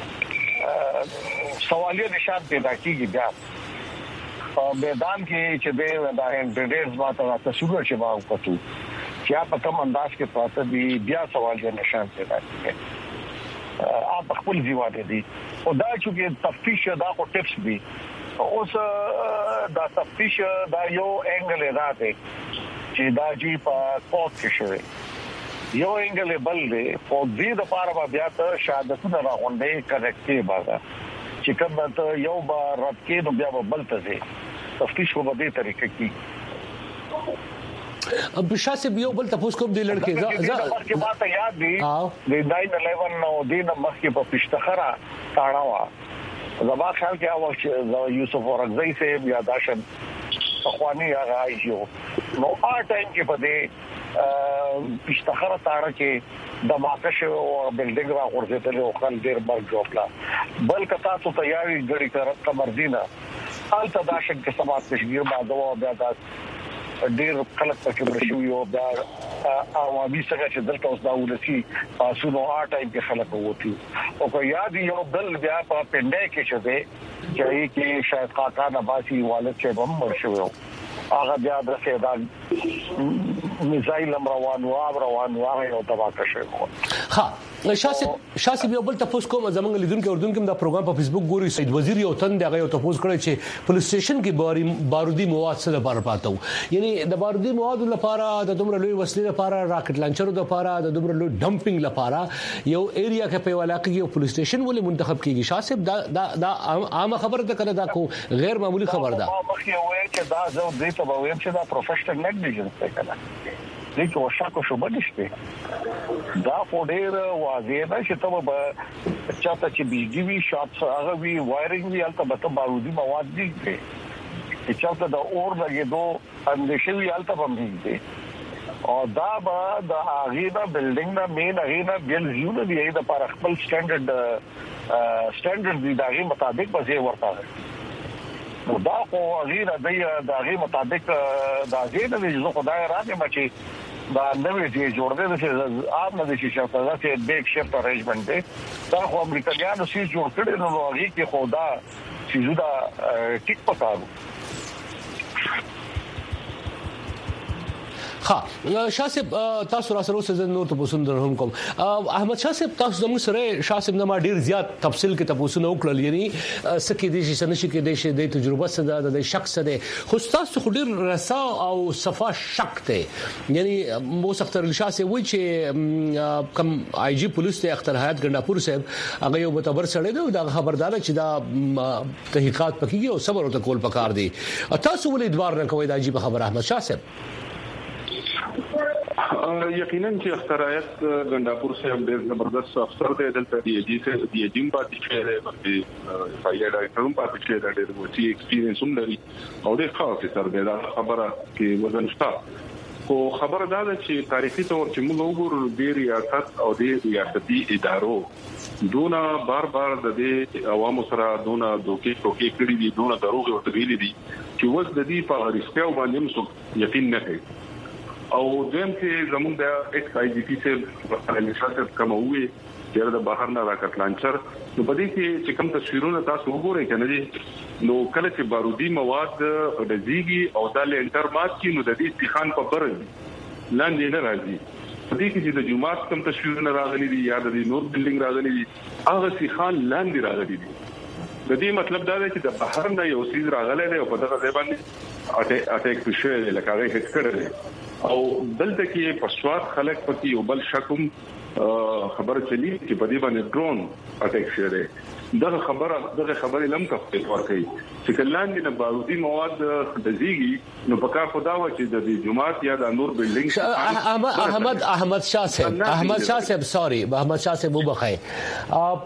سوالیه نشان پیدا کیږي بیا په میدان کې چې دا انټرډیز ماته تاسو چې ما وکړو چې په کوم انداز کې پاتې دی بیا سوالیه نشان پیدا کیږي اپ خپل ځواده دي او دا چې تفتیش دا خو ټیپس دي اوس دا تفتیش دا یو انګل راځي چې دا جی په کوټ کې شوی یو انګل بل دی په دې د پاره بیا ته شهادتونه راغونډې کړکې بازا چې کوم ته یو بار رات کې نو بیا بل ته ځي تفتیش په دې طریقې کې اب شاسب یو بل تاسو کوم دی لړکې ځا ځا ماته یاد دی د ناین الیون نو دینه مخکې په پښتخره تاړه زما خیال کې او چې یوسف ورغزی سے یا داشن اخوانی هغه ایو نو ا ټایم کې په دې پښتخره تاړه کې د ماکش او بلډینګ را ورځتل او خل ډیر بل جوړلا بل کتا ته تیاری غړي کړه کمردینه حالت داشن کې سمات تشګیر باندې او بیا دا ډیر خلک پکې برشوي او دا عوامي څنګه چې دلته اوس دا ولسی تاسو ا ټایم کې خلک ووتی او کو یاد یو بل بیا په پندای کې شوه چې کې شاید خاطر نباسي والد چې هم مرشوي هغه بیا د سیدان میزایل روان و روان و هغه یو تبا کړو ها شاسب شاسب یو بل تاسو کوم زمونږ لیدونکو اردن کې دا پروګرام په فیسبوک ګوري سید وزیر یو تن دغه یو تاسو کړی چې پولیس سټیشن کې باري بارودي مواد سره لپاره پاتو یعنی د بارودي مواد لپاره د دومره لوی وسلې لپاره راکټ لانچر لپاره د دومره لوی ډمپینګ لپاره یو ایریا کې په علاقې کې یو پولیس سټیشن ولې منتخب کیږي شاسب دا دا دا عام خبره ده کنه دا کو غیر معمولی خبر ده مخکې وایي چې دا زه دې ته وایم چې دا پروفیشنل نیګلیجنس دی کنه دې کې وشاکو شو بنشته دا فوډیر واضح ده چې ته به چاته چې بيجي وي شاپ هغه وی وایرینګ وی البته بارودي مواد دي چې چاته د اور لګېدو اندېښې وی البته هم دي او دا به د هغه بلډینګ نه مین هغه بل زیونه دی د پر خپل سټانډرډ سټانډرډ دی دغه مطابق به ورته نو دا خو غیر د هغه مطابق دا غیر د زو خدای راځي مچي دا نوې چې جوړ دي چې عام نه دي چې شفاعت کې بیک شفت ارینجمنت دی دا خو امریکایانو سي جوړ کړي نو هغه کې خدا چې دا ټیک پکارو ها شاسب تاسو را سره اوسه نور ته پوسون درهم کوم احمد شاسب تاسو زموږ سره شاسب نه ما ډیر زیات تفصیل کې تاسو نو کړل یعنی سکه دي چې سنشي کې د شي د تجربه سره د شخص ده خو تاسو خو ډیر رسا او صفا شک ته یعنی مو سختر شاسب وای چې کم آی جی پولیس ته اختر حیات ګنداپور صاحب هغه یو متبر سره ده دا خبردار چې دا تحقیقات پکېږي او صبر او تکول پکار دي تاسو ولې دوار نه کوي دا عجیب خبر احمد شاسب یقینا چې اختراعات ګنداپور صاحب ډېر زبردست افسر دی دلته دی چې دی جیم پاتې شوی دی فایل ډایرکټر پاتې شوی دی ډېر وڅي ایکسپیرینس هم لري او ډېر ښه افسر دی دا خبره کې وزن شته خو خبره دا ده چې تاریخي تور چې موږ وګورو د ریاست او د ریاستي ادارو دونه بار بار د دې عوامو سره دونه دوکې ټوکې کړې دي دونه دروغ ورته ویلي دي چې وس د دې په اړه باندې موږ یقین نه کوي او دیم چې زموږ د ایکس آی جی پی سے انشاءات کوموي چې د بهر نه راکټ لانچر نو په دې کې چې کوم تصویرونه تاسو وګورئ کنه دي نو کله چې بارودي مواد د زیږي او د لنټر مات کې نو د دې استخان په برز لاندې نه راځي په دې کې چې د جمعات کوم تصویرونه راغلي دي یا د نور بلډینګ راغلي دي هغه استخان لاندې راغلي دي د دې مطلب دا دی چې د بهر نه یو سیز راغلی دی او په دغه ځای باندې اټیک اټیک شوی دی لکه هغه هیڅ کړی او دلته کې پښوات خلک پکې یو بل شکم خبر چلی چې په دې باندې ډرون اټیک شوی دی دغه خبره دغه خبره لم تفصیل ورکړي چې کلاندې نه بارودي مواد د زیږي نو په کار خدا و چې د جمعات یا د نور بلډینګ احمد احمد احمد شاه صاحب احمد شاه صاحب سوري احمد شاه صاحب وبخای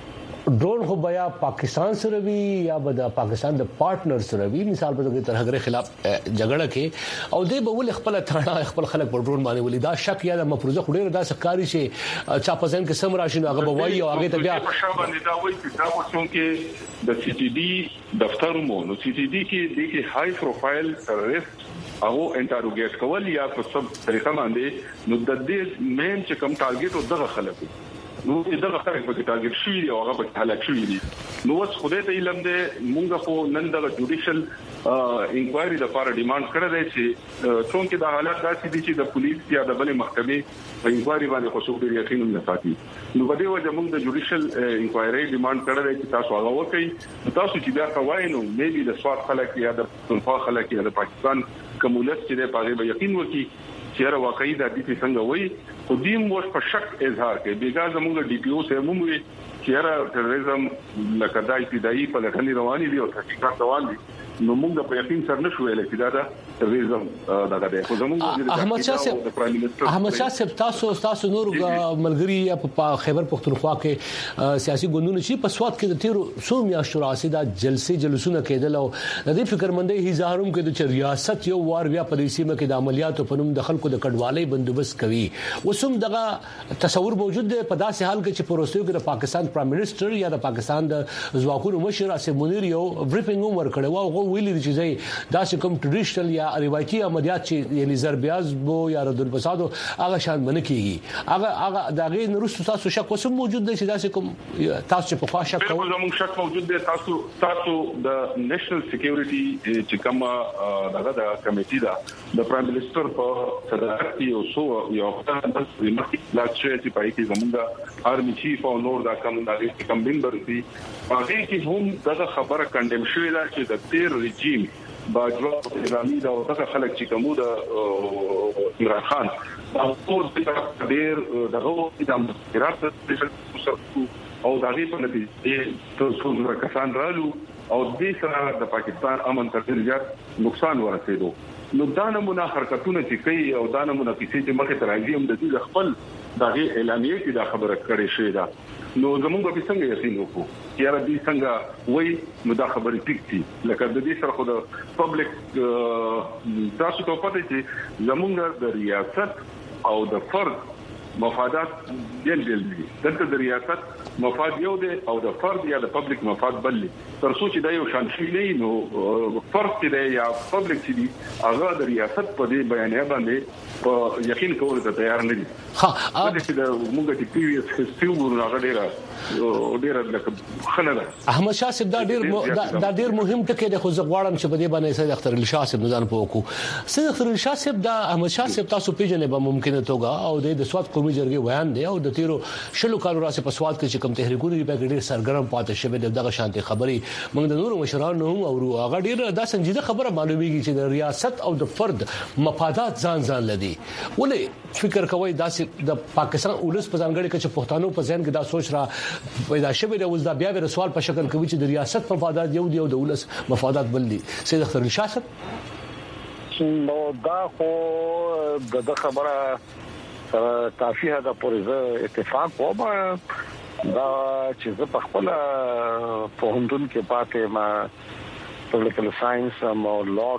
ډرون خو بیا پاکستان سره وی یا د پاکستان د پارټنر سره وی مثال په توګه ترهګر خلاف جګړه کې او د بول خپل ثانا خپل خلک په ډرون باندې ولې دا شک یا د مفروضه خډيره دا سکاري چې چا پسند کې سم راشي نو هغه بوایي او هغه ته بیا په شابه باندې دا وایي چې دا وڅون کې د سی ټي ډي دفتر مو نو سی ټي ډي کې د کې های پروفایل ټرریست او انټروګیټ کول یا په سب طریقه باندې نو د دې مین چې کوم ټارګټ او دغه خلکو نو دغه خلک په ټارګټ شي او هغه په حالت شي دي نو اوس خدای ته علم دی مونږ خو نن د جوډیشل انکوایري د لپاره ډیماند کړی دی چې څنګه د حالات داسې دي چې د پولیس یا د بلې محکمې په انکوایري باندې خصوص ډیر یقین نه ساتي نو په دې وجه مونږ د جوډیشل انکوایري ډیماند کړی دی چې تاسو هغه وکړئ تاسو چې بیا کوی نو مېبي د سواد خلک یا د پنځه خلک یا د پاکستان کومولت چې د پاره به یقین وکړي چې واقعي د دې څنګه وایي خو دیم وش په شک اظهار کوي بیګا زموږ ډي پی او سره موږ چې را ټرریزم لکه دای ابتدایي په لټنی رواني دي او تحقیقات روان دي نو موږ په یقین سره نشو ویل چې دا د ټرریزم دغه دی خو زموږ احمد شاه صاحب احمد شاه صاحب تاسو تاسو نور ملګری په خیبر پختونخوا کې سیاسي ګوندونه چې په سواد کې د تیرو څو میاشتو راځي دا جلسې جلسونه کېدل او د دې فکرمندۍ هزاروم کې د ریاست یو وار بیا په دې سیمه کې د عملیاتو په نوم د خلکو د کډوالۍ بندوبست کوي وسوم دغه تصور موجود دی په داسې حال کې چې پروستیو کې د پاکستان پرایم منسٹر یا د پاکستان د ځواکونو مشر اسف منیر یو بریفینګ هم ورکړی و او ویلي چې زي داسې کوم ټریډیشنل یا روایتي عملیات چې یعنی ضربیاز بو یا رد الفساد هغه شان باندې کیږي هغه هغه دغه نورستو تاسو شک وسم موجود دی چې داسې کوم تاسو په خوا شک کوئ زموږ شک موجود دی تاسو تاسو د نېشنل سکیورټي چې کوم دغه د کمیټې دا د پرایم منسٹر په صدارت یو سو یو خدای د لا چې په کې زموږ آرمي چیف او نور دا کوم د کوم ممبر دي هغه کې هم دغه خبره کندم شوې ده چې د تیر رژیم باجوا ایرانی دا دغه خلک چې کومو د عمران خان او ټول د ډیر دغه د مستقرات او دغه په نتیجه ټول څو کسان رالو او د سره د پاکستان امن ته ډیر نقصان ورسېدو نو دا نمونه حرکتونه چې کوي او دا نمونه کیسې چې مخه ترایي هم د دې خپل دغه اعلامیه کې دا خبره کړې شوې ده نو زموږ په څنګه یقین وکړو چې را دي څنګه وای نو دا خبره ټیک دي لکه د دې سره خو د پبلک تاسو ته پته چې زموږ د ریاست او د فرد مفادات بیل بیل دي دلته د ریاست مفاد یو دی او د فرد یا د پبلک مفاد بل دی تر څو چې دا یو شان شي نه نو فرد دی یا پبلک دی هغه د ریاست په دې بیانیه باندې په یقین کول ته تیار نه دي ها دا چې موږ د پیریډ هیستوري ورغه ډیره ډیره لکه خلل احمد شاه صاحب دا ډیر دا ډیر مهم ټکی دی خو زه غواړم چې په دې باندې سید اختر علي شاه صاحب نظر پوکو سید اختر علي شاه صاحب دا احمد شاه صاحب تاسو پیژنې به ممکنه توګه او د سواد قومي جرګې بیان دی او د تیرو شلو کالو راځي په سواد کې چې کوم تحریکونه په ډیر سرګرم پاتې شوی دی دغه شانتي خبري موږ د نورو مشرانو هم او هغه ډیر دا سنجیده خبره معلومیږي چې د ریاست او د فرد مفادات ځان ځان لدی ولې فکر کوي دا چې د پاکستان اولس په ځانګړي کې چې پښتنو په ذهن کې دا سوچ را پیدا شوی دی ول دا بیا به سوال په شکل کوي چې د ریاست مفادات یو دی او د اولس مفادات بل دي سید اختر علي شاه صاحب نو دا خو د خبره کافي هدا پرې اتفاق و ما دا چې زه په خپل په هندون کې پاتې ما پولیټیکل ساينس او لا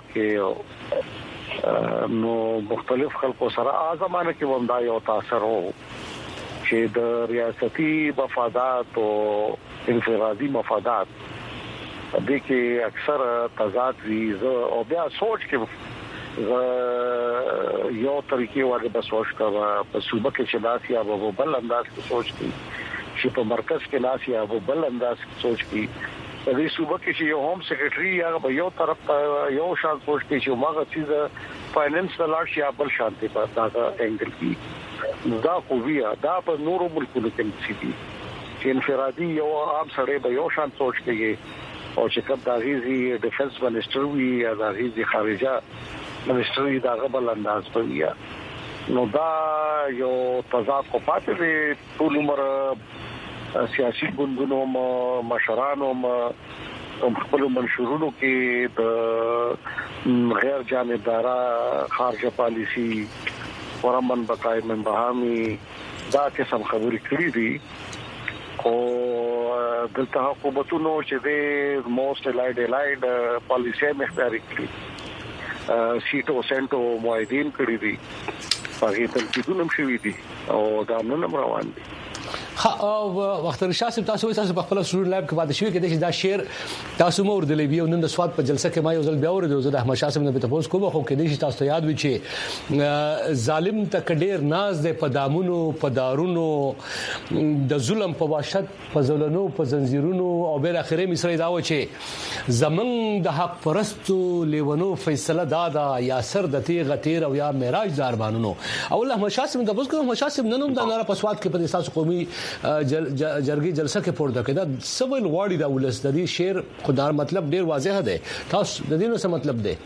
کې نو مختلف خلکو سره ازمانه کې ومدا یو تاثر وو چې د ریاستي مفادات او انفرادي مفادات دې کې اکثر تضاد وی او بیا سوچ کې یو طریقې ورته به سوچ کا په صوبه کې شداسي او بل انداز کې سوچ کی چې په مرکز کې ناسي او بل انداز کې سوچ کی په دې صوبه کې چې یو ہوم سیکریټري یا په یو طرف یو شان سوچ کی چې ماغه چیز فاینانس د لاړ شي بل شانتي په تاسو انګل کې دا خو بیا دا په نورو ملکونو کې سيتي چې انفرادي یو عام سره به یو شان سوچ کوي او چې کوم د غیزي ډیفنس منسٹر وی یا د غیزي خارجه منسٹر دا غبل انداز په بیا نو دا یو تضاد کو پاتې دی ټول عمر سیاسي ګوندونو مشرانو هم خپل منشورونو کې د غیر جانبدارا خارجه پالیسی ورمن بقای من بهامي دا قسم خبرې کړې دي او دلته حکومتونو چې د موست لایډ لایډ پالیسي مختاري کړې سیټو سنټو موعدین کړې دي هغه تل کېدونم شوې دي او دا نن روان دي ها وخت رشاد تاسو تاسو په خپل سرور لایب کې باندې شوې کې د دا شعر تاسو مور د لیبیا نن د سواد په جلسه کې ما یو ځل بیا ورته د احمد شاه صاحب نه په تاسو کوم خو کې د تاسو یاد وي چې ظالم تکډیر ناز د پدامونو پدارونو د ظلم په واشت په زولنو په زنجیرونو او بل اخره مصری دا و چې زمون د حق پرستو لیونو فیصله دادا یا سر د تیغه تیر او یا معراج داربانونو او الله احمد شاه صاحب د بوس کوم احمد شاه صاحب نن د ناره په سواد کې په تاسو قومي جرګي جلسه کې پورته کړه سوال واړی دا ولس د دې شعر خدای مطلب ډیر واضح دی تاسو د دې نو څه مطلب دی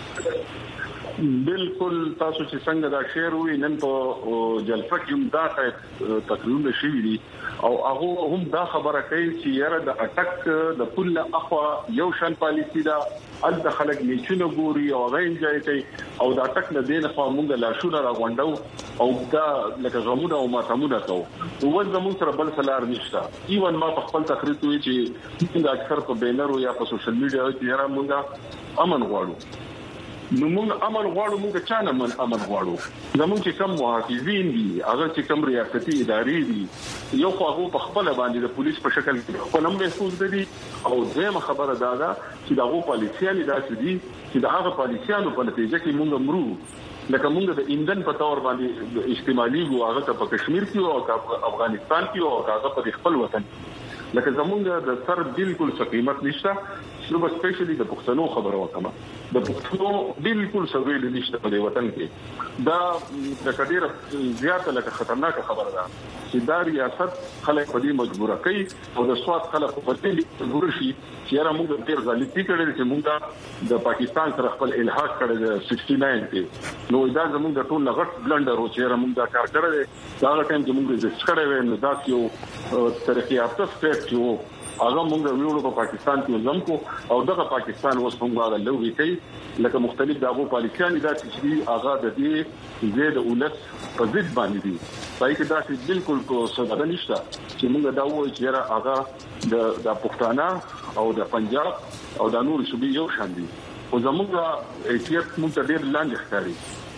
بالکل تاسو چې څنګه دا شعر وی نن په جلسه کې دا تقریبا شي دي او هغه هم دا خبره کوي چې یاره د اٹک د کله اخوا یو شان پالیسی دا ال د خلک نیچونه ګوري او غین ځای کوي او دا ټک نه دین خو مونږ لا شو را غونډو او دا لکه غمونه او ماتمونه کوو او زموږ سره بل سلار نشته ایون ما په خپل تقریر وی چې څنګه اکثر په بینر او یا په سوشل میډیا کې یاره مونږه امن غواړو نو موږ امن غواړو موږ چانه من امن غواړو زموږ چې کوم محافظین دي هغه چې کوم ریاستي ادارې دي یو خو هغه په خپل باندې د پولیس په شکل کې خپل هم محفوظ دي او زموږ خبره دا ده چې دغه پالیسيان داسې دي چې دغه پالیسيانو په نتیجه کې موږ مرو لکه موږ د ایندن په تور باندې اجتماعي وو هغه په کشمیر کې او افغانستان کې او هغه په خپل وطن لکه زمونږ د سر بالکل څه قیمت نشته نو بس سپیشلی د پښتنو خبره وکړه د پښتنو بالکل سویل نشته په وطن کې دا د کډیر زیاته لکه خطرناک خبره ده چې دا ریاست خلک په دې مجبوره کوي او د سواد خلک په دې مجبور شي چې را موږ ډیر غلطي کړې چې موږ د پاکستان سره خپل الحاق کړی د سکسټي ناین کې نو دا زموږ د ټول لغت بلندر او چې را موږ دا کار کړی دا ټایم چې موږ د څکړې نو دا یو ترقی یافته سټیټ کې هغه موږ ویلو په پاکستان کې زمکو او دغه پاکستان اوس موږ له لوي کوي لکه مختلف دغه پالیسيان دي چې هغه د دې زید اولت په ضد باندې دي پای کې دا چې بالکل کو څه نشته چې موږ دا وایو چې هغه د د پښتانه او د پنجاب او د نور صوبې یو شان دي او زموږ ایتیت موږ ډېر لاندې ښکاري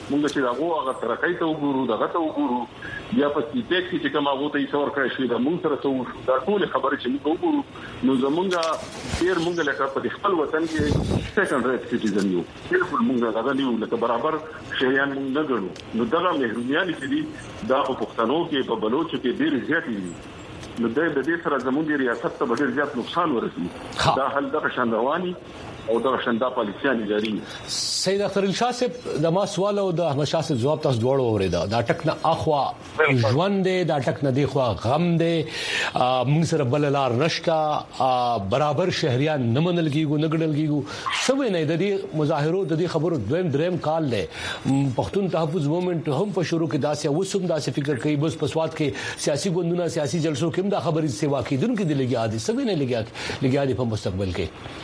موږ چې هغه هغه ترکای ته وګورو دغه ته وګورو بیا په دې کې چې کوم هغه ته یې څور کړی شي دا موږ سره څو دا ټول خبرې چې موږ وګورو نو زمونږه ډیر موږ لکه په خپل وطن کې سیکنډ ریټ سټیزن یو بالکل موږ هغه نیو لکه برابر شیان موږ نه ګڼو نو دغه مهرباني چې دي دا په پښتنو کې په بلوچو کې ډیر زیات دي نو د دې سره زموږ ریاست ته ډیر زیات نقصان ورسي دا حل د شاندرواني او دا شندا پالیسیان جاری سید اختر الشاه صاحب د ما سوال او د احمد شاه صاحب جواب تاسو دواړو اوریدا دا ټک نه اخوا ژوند دی دا ټک نه دی خو غم دی موږ سره بل لار نشتا برابر شهريان نه منل کیږي نه ګڼل کیږي سوي نه د دې مظاهرو د دې خبرو دویم دریم کال دی پښتون تحفظ موومېنټ هم په شروع کې داسې وسوم داسې فکر کوي بس پسواد کې سیاسي ګوندونه سیاسي جلسو کې دا خبرې سیوا کیدونکو د لګیا دي سوي نه لګیا لګیا دي په مستقبل کې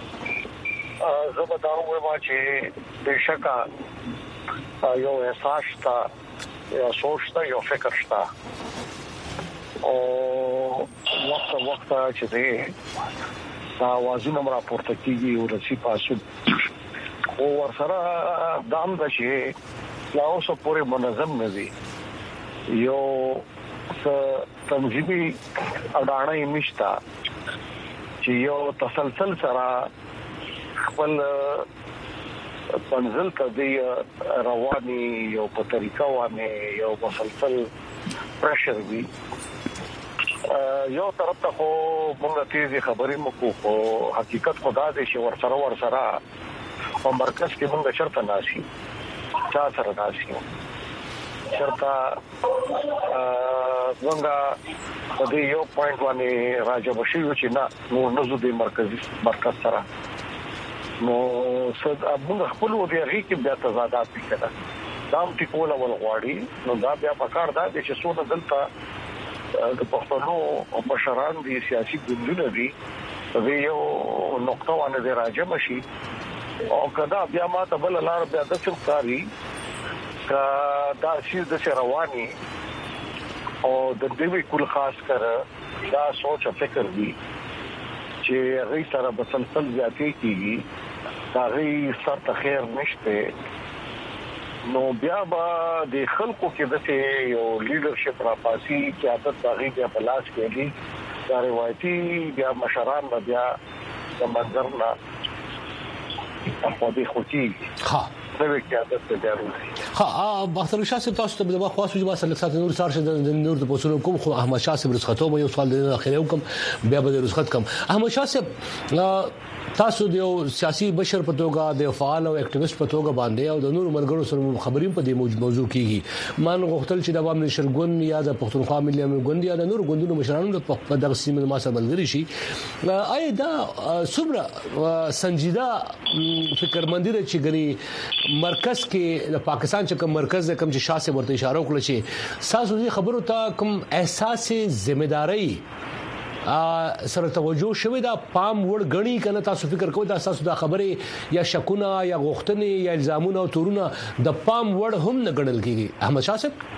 زه دا وایم چې بشکا یو احساس تا یو سوچ تا یو فکر شتا او وخت وخت چې دی دا وازونه مرا پورته کیږي او رسی پاسو او ورسره دام د شي یا اوسه پوره منظم نه دي یو تنظیمي اډانه مشتا چې یو تسلسل سره خپل پنځل کدي رواني یو په طریقه باندې یو مسلسل پرشر وي یو طرف ته خو موږ تیزی خبرې مکو خو حقیقت خدا دې شي ورسره ورسره په مرکز کې موږ شرط ناشي چا سره ناشي شرط موږ په دې یو پوینټ باندې راځو چې نه نور نزو دې مرکزي مرکز سره نو صد موږ خپل وګړي کې بیا تضادات وکړه دام ټیکول ول غواړي نو دا بیا پکار دا چې څو د دلته د پښتنو او مشران دي سیاسي ګوندونه دي دا یو نقطه باندې راځم شي او کدا بیا ما ته بل لار بیا د څلکاري کا دا شي د رواني او د دې کول خاص کر دا سوچ او فکر دي چې غي سره بسلسل زیاتې کیږي دا غي سره ته خیر نشته نو بیا به د خلکو کې د یو لیډرشپ را پاسي چې عادت باغی بیا بلاس کېږي دا روایتي بیا مشران بیا د منظر نه په دې خوتي ها دا کې عادت ته ضروري ها بختر شاه صاحب تاسو ته د خاص وجبه سره سات نور سار شه د نور د پوسونو کوم خو احمد شاه صاحب رسختو مې یو سوال د اخیری کوم بیا به رسخت کوم احمد شاه صاحب تاسو د سیاسي بشر په توګه د فعال او اکټیویسټ په توګه باندې او د نور مرګرو سره خبرې په دې موضوع کېږي مان غوښتل چې د عوام نشل ګوند یا د پښتونخوا ملي ګوند یا د نور ګوندونو مشرانو په دغه سیمه ما سره ملګری شي آی دا صبر سنجیده فکرمندی چې غني مرکز کې د پاکستان چې کوم مرکز د کوم چې شاسه ورته اشاره وکړه چې ساسو دې خبرو ته کوم احساس ذمہداري سره توجه شوی دا پام ور غنی کنه تاسو فکر کوئ دا تاسو دا خبره یا شکونه یا غوښتنې یا الزامونه او تورونه د پام ور هم نه غنل کیږي احمد شاه صاحب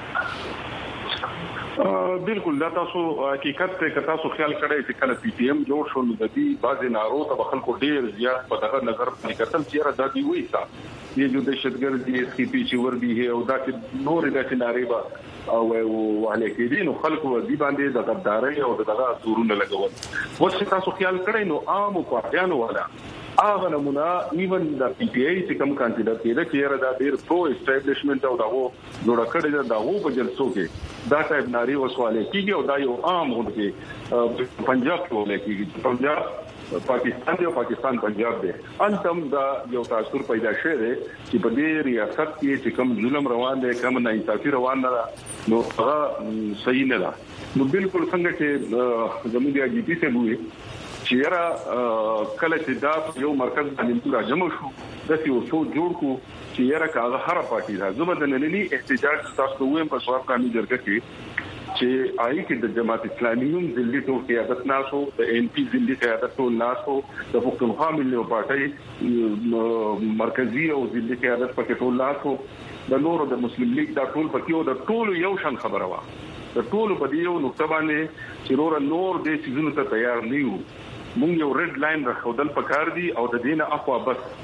بالکل دا تاسو حقیقت ته تاسو خیال کړئ چې کله پی ټی ایم جوړ شو نو د دې بعض نارو ته خلکو ډیر زیات په دغه نظر باندې کتل چې را د دې وې تا یہ جو دهشتګرد دي سي پی چې ور دي او دا چې نور د چناري با او وعلي کې دي نو خلکو دې باندې د غدارۍ او دغه تورونه لګول وڅ تاسو خیال کړئ نو عام پارټیانو ولا هغه نمونه ایون د پی ټی آی چې کوم کاندیدټ کېده چې را د ډیر پرو اسټابلیشمنت او دغه جوړ کړی دا هغه په جلسو کې دا ټایپ ناری وسواله کیږي او دا یو عام هوندي پنجاب کې ولې کیږي پنجاب پاکستان دی او پاکستان پنجاب دی انتم دا یو تاثیر پیدا شوه دی چې په دې ریاست کې چې کوم ظلم روان دی کوم نه انصافي روان نه نو هغه صحیح نه ده نو بالکل څنګه چې زموږ دی جی پی ته وایي چې را کله چې دا یو مرکز باندې پورا جمع شو د یو څو جوړ کو چې را کاغه هر پارټي دا زموږ د نننی احتجاج تاسو ویم په سواب قانوني جرګه کې چې آی کې د جماعت اسلامي هم ذلی ټول قیادت ناسو د ان پی ذلی قیادت ټول ناسو د پښتونخوا ملي پارټي مرکزی او ذلی قیادت پکې ټول ناسو د نورو د مسلم لیگ دا ټول پکې او د ټول یو شان خبره وا د ټول په دیو نقطه باندې چې نور نور د سيزونو ته تیار نه یو مونږ یو ریډ لاین راخودل پکار دي او د دینه اخوا بس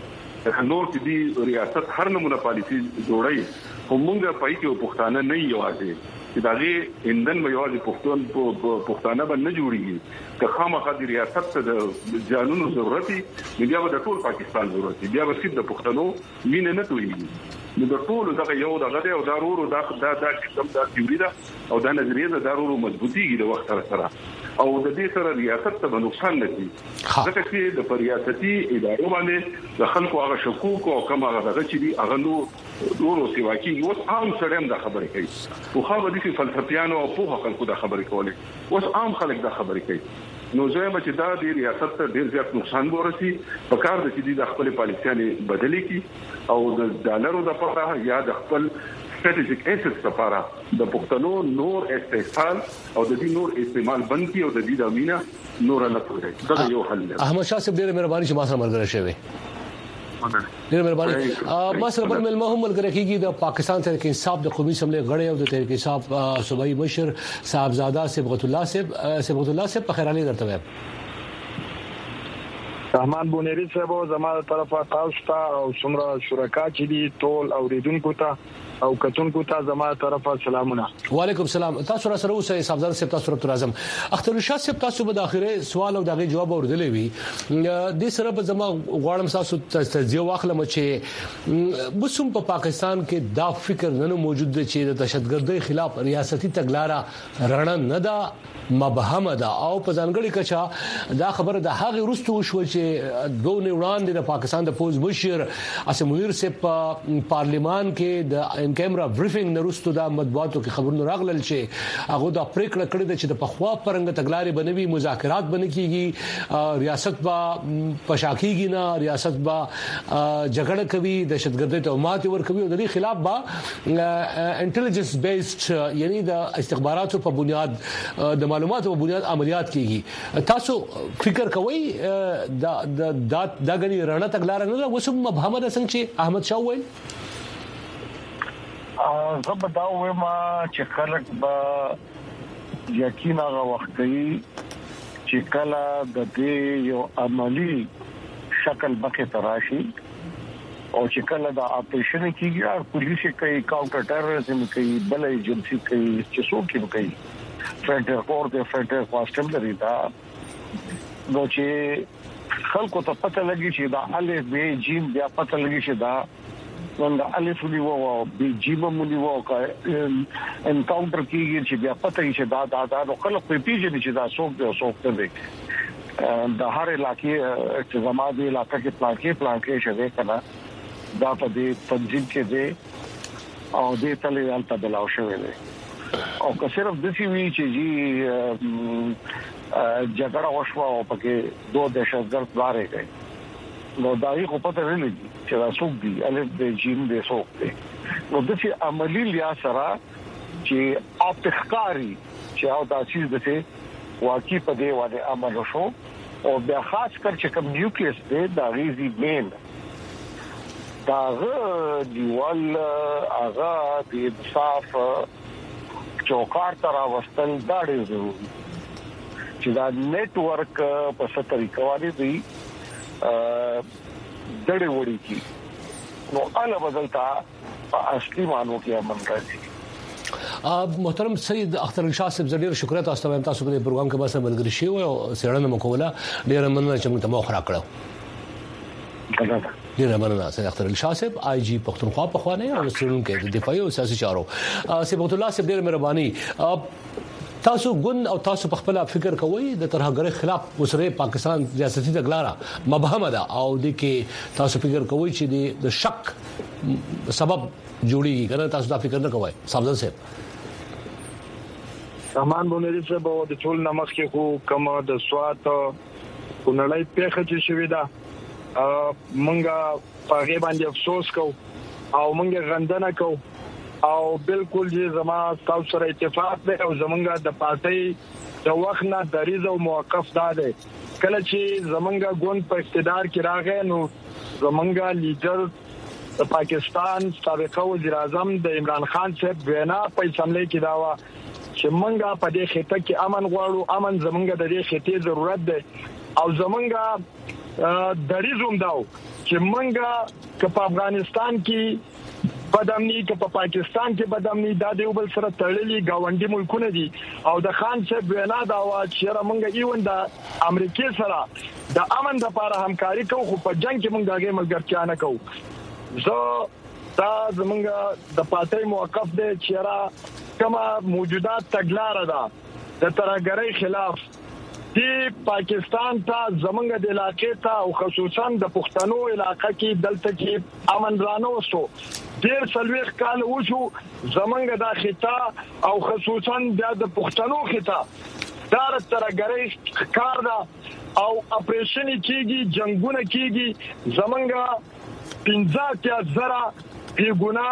نور چې دی ریاست هر نمونه پالیسي جوړي همغه پای کې پښتانه نه یوازي چې داغه اندن مې یوازي پښتون پښتانه باندې جوړيږي که خامخا د ریاست ته د جانونو ضرورت دی بیا به د ټول پاکستان ضرورت دی بیا به صرف د پښتنو مين نه توي نو د ټول دغه یو دغه او ضرورو دا دا د کوم د تیوري دا او د نظریه د ضرورو مضبوطیږي د وخت سره او د دې سره ریاست ته نقصان نه دي ځکه چې د ریاستي ادارو باندې د خلکو هغه شکوک او کوم هغه دغه چې دی هغه نو ورو سیوا کې اوس عام سره د خبرې کوي خو خو د دې فلسفیانو او په خلکو د خبرې کولې اوس عام خلک د خبرې کوي نو زه چې دا د ریاست ته ډیر زیات نقصان ورسي په کار د چې د خپل پالیسیانه بدلي کی او د ډالرو د لپاره یا د خپل strategic assets لپاره د پښتنو نور استعمال او د دې نور استعمال بند کی او د دې د مینا نور نه پوهه دا یو حل دی. احمد شاه صاحب ډېر مهرباني چې ما سره مرګره شوی ډېر مهرباني ما سره بل ملما هم ملګری کیږي د پاکستان تحریک انصاف د قومي اسمبلی غړی او د تحریک انصاف صوبایي مشر صاحبزاده صبغت الله صاحب صبغت الله صاحب په خیرالي درته وایم رحمان بونيري صاحب زموږ طرفه تاسو ته او څومره شرکا چې دي ټول اوریدونکو ته او کتونکو ته زموږ طرفه سلامونه. وعلیکم السلام. تاسو را سره اوسئ صاحبزاده صاحب تاسو تر اعظم اختر شاه صاحب تاسو به د اخیری سوال او دغه جواب اوردلې وي د سره به زما غواړم تاسو ته ځو واخلم چې بسوم په پاکستان کې دا فکر نه موجود دی چې د دهشتګردۍ خلاف ریاستي تګلارې رڼا نه ده مبهمه ده او په ځانګړي کچا دا خبره د هغه وروسته وشو چې دوه وړاندې د پاکستان د پوز مشر اسم منیر صاحب په پارلیمان کې د ان کیمرا بریفینګ نرستو د مطبوعاتو کې خبرونه راغلل چې هغه د پریکړه کړې ده چې د پخوا پرنګ تګلارې بنوي مذاکرات بن کیږي ریاست با پشاکیږي نه ریاست با جګړه کوي دهشتګردۍ ته ماته ور کوي او د دې خلاف با انټيليجنس بیسډ یعنی د استخباراتو په بنیاد د معلوماتو په بنیاد عملیات کیږي تاسو فکر کوئ دا د د غني رڼا تګلار نه وسم مبهمه ده څنګه چې احمد شاه وویل زه به دا وایم چې خلک به یقینا وختي چې کله د دې یو عملی شکل بکه تراشي او چې کله دا اپریشن کیږي پولیس کوي کاونټر ټیرریزم کوي بل ایجنسی کوي چې څوک کوي فرنټر کور د فرنټر کواسټم لري دا نو چې خلکو ته پته لګي چې دا الف بي جیم بیا پته لګي چې دا څنګه الف لی وو او بي جیم مولي وو کا انکاونټر کیږي چې بیا پته یې چې دا دا دا نو خلک په پیژني چې دا څوک دی څوک دی د هر علاقې چې زمادي علاقې کې پلان کې پلان کې شوه کنه دا په دې تنظیم کې دی او دې تلې الته بلاو شوی دی او که صرف د سی وی چې جی جګړه وشوه او پکې دوه دهشتګرد لارې گئے نو دایي خو پته نه لګي چې راسوک دی الف د جیم د سوک دی نو د سی عملی لیا سره چې اپتخکاری چې او تاسیس دته واقعي په دی باندې عمل وشو او بیا خاص کر چې کوم نیوکلیس دی دا ریزي مین داغه دیوال هغه د انصاف چوکار تر واستل دا ډېر ضروري چې دا نت ورک په څه طریقه باندې دی ډېر وړي کی نو اله بدلتا په اصلي مانو کې امن راځي. محترم سید اختر شاه صاحب زړه شکر تاسو ته تاسو په پروګرام کې باسه ملګری شي او سړنه مکوله ډېر مننه چې موږ ته مخ راکړو. ډیر مننه سید اختر شاه صاحب آی جی پښتونخوا په خوانه او سړونکو د دفاعي او سیاسي چارو صبغت الله صاحب ډیر مهرباني تاسو ګوند او تاسو په خپل فکر کوئ د ترهګرۍ خلاف وسره پاکستان ریاستي تګلارې مبهمه ده او د کې تاسو فکر کوئ چې د شک سبب جوړیږي کنه تاسو دا فکر نه کوئ صاحب صاحب سامان بونری صاحب د ټول نمخ کې خو کوم د سوات کونړی پیخه چې شوې ده مونږه پاګې باندې افسوس کو او مونږه غندنه کو او بالکل چې زما تاسو سره اتفاق دی او زمونږه د پارټي د وخت نه دریض او موقف ده کله چې زمونږه ګوند په اقتدار کې راغی نو زمونږه لیډر د پاکستان سابق وزیر اعظم د عمران خان صاحب وینا په اسمبلی کې دا و چې مونږه په دې خطه کې امن غواړو امن زمونږه د دې خطې ضرورت ده او زمونږه دریزوم داو چې منګه که په افغانستان کې بدامني که په پاکستان کې بدامني د یو بل سره تړلي گاونډي ملکونه دي او د خان صاحب وینا دا و چې موږ ایون د امریکای سره د امن لپاره همکاري کوو خو په جنگ کې موږ دغه ملګرتیا نه کوو زه دا زمونږ د پاتې موقف دی چې را کومه موجودات تګلارې ده د ترهګرۍ خلاف دی پاکستان ته زمونږ د علاقې ته او خصوصا د پښتنو علاقې کې دلته کې امن رانه وسو ډیر سلويخ کال وشو زمونږ د خطا او خصوصا د پښتنو خطا دار ترهګرۍ کار ده او اپریشن کیږي جنگونه کیږي زمونږ پنځه زره بیګونا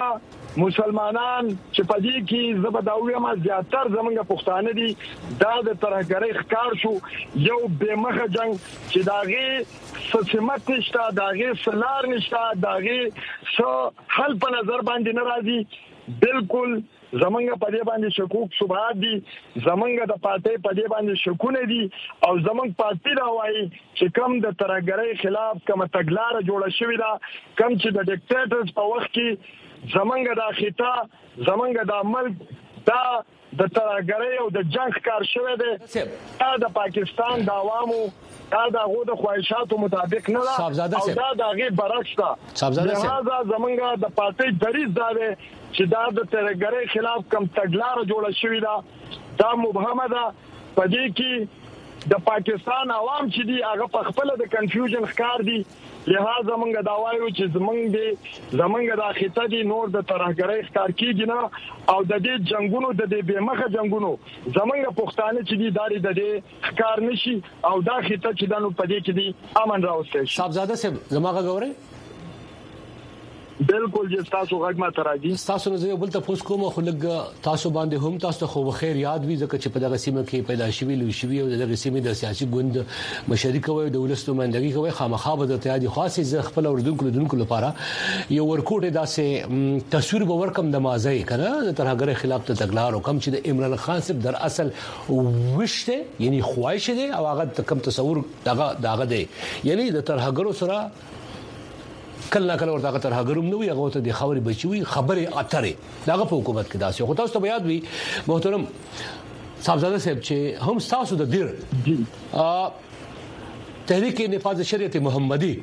مسلمانان چې په دې کې زبداوی ما زیاتر زمونږ پښتانه دي دا د ترهګرۍ ښکار شو یو به مخه جنگ چې داغه سمت نشته داغه سلار نشته داغه څو حل په نظر باندې ناراضي بالکل زمونږ په دې باندې شکوک شبهات دي زمونږ د پاتې په دې باندې شکونه دي او زمونږ پاتې دا وایي چې کم د ترهګرۍ خلاف کوم تګلارې جوړه شوې ده کم چې د ډیکټیټرز په وخت کې زمونږ د خطا زمونږ د ملک دا د ترهګرۍ او د جنگ کار شوی دی دا د پاکستان د عوامو دا د غو د خواهشاتو مطابق نه ده او دا د غي برعکس ده لہذا زمونږ د پاتې دریز دا دی چې دا د ترهګرۍ خلاف کم تګلارې جوړه شوې ده دا مبهمه ده په دې کې د پاکستان عوام چې دي هغه په خپل د کنفیوژن ښکار دي لہذا موږ دا وایو چې زمونږ دي زمونږ د اخیته دي نور د ترهګرۍ ښکار کیږي نه او د دې جنگونو د دې بېمخه جنگونو زمونږ پښتانه چې دي داري د دې ښکار نشي او دا اخیته چې دانو پدې کې دي امن راوستي صاحبزاده صاحب زماغه غوړې بالکل چې تاسو غږ ما تراځي تاسو نو یو بل ته پوس کوم خو لګ تاسو باندې هم تاسو خو خیر یاد وي ځکه چې په دغه سیمه کې پیدا شوی لوي شوی او دغه سیمه د سیاسي ګوند مشرک وي د ولستو مندګي کوي خامخا به د اتحادیه خاصه ز خپل اردوونکو لدونکو لپاره یو ورکوټه داسې تصویر به ورکم د مازه کړه د ترهګرۍ خلاف ته تګلار او کم چې د عمران خان صاحب در اصل وشته یعنی خواهش دي او هغه کم تصور دغه دغه دی یعنی د ترهګرو سره کله کله ورته ترهګروم نو یو ته د خبري بچوي خبره اترې دغه په حکومت کې داسې خو تاسو ته یاد وي محترم صاحبزاده صاحب چې هم تاسو د دیر تحریک نفاذ شریعت محمدي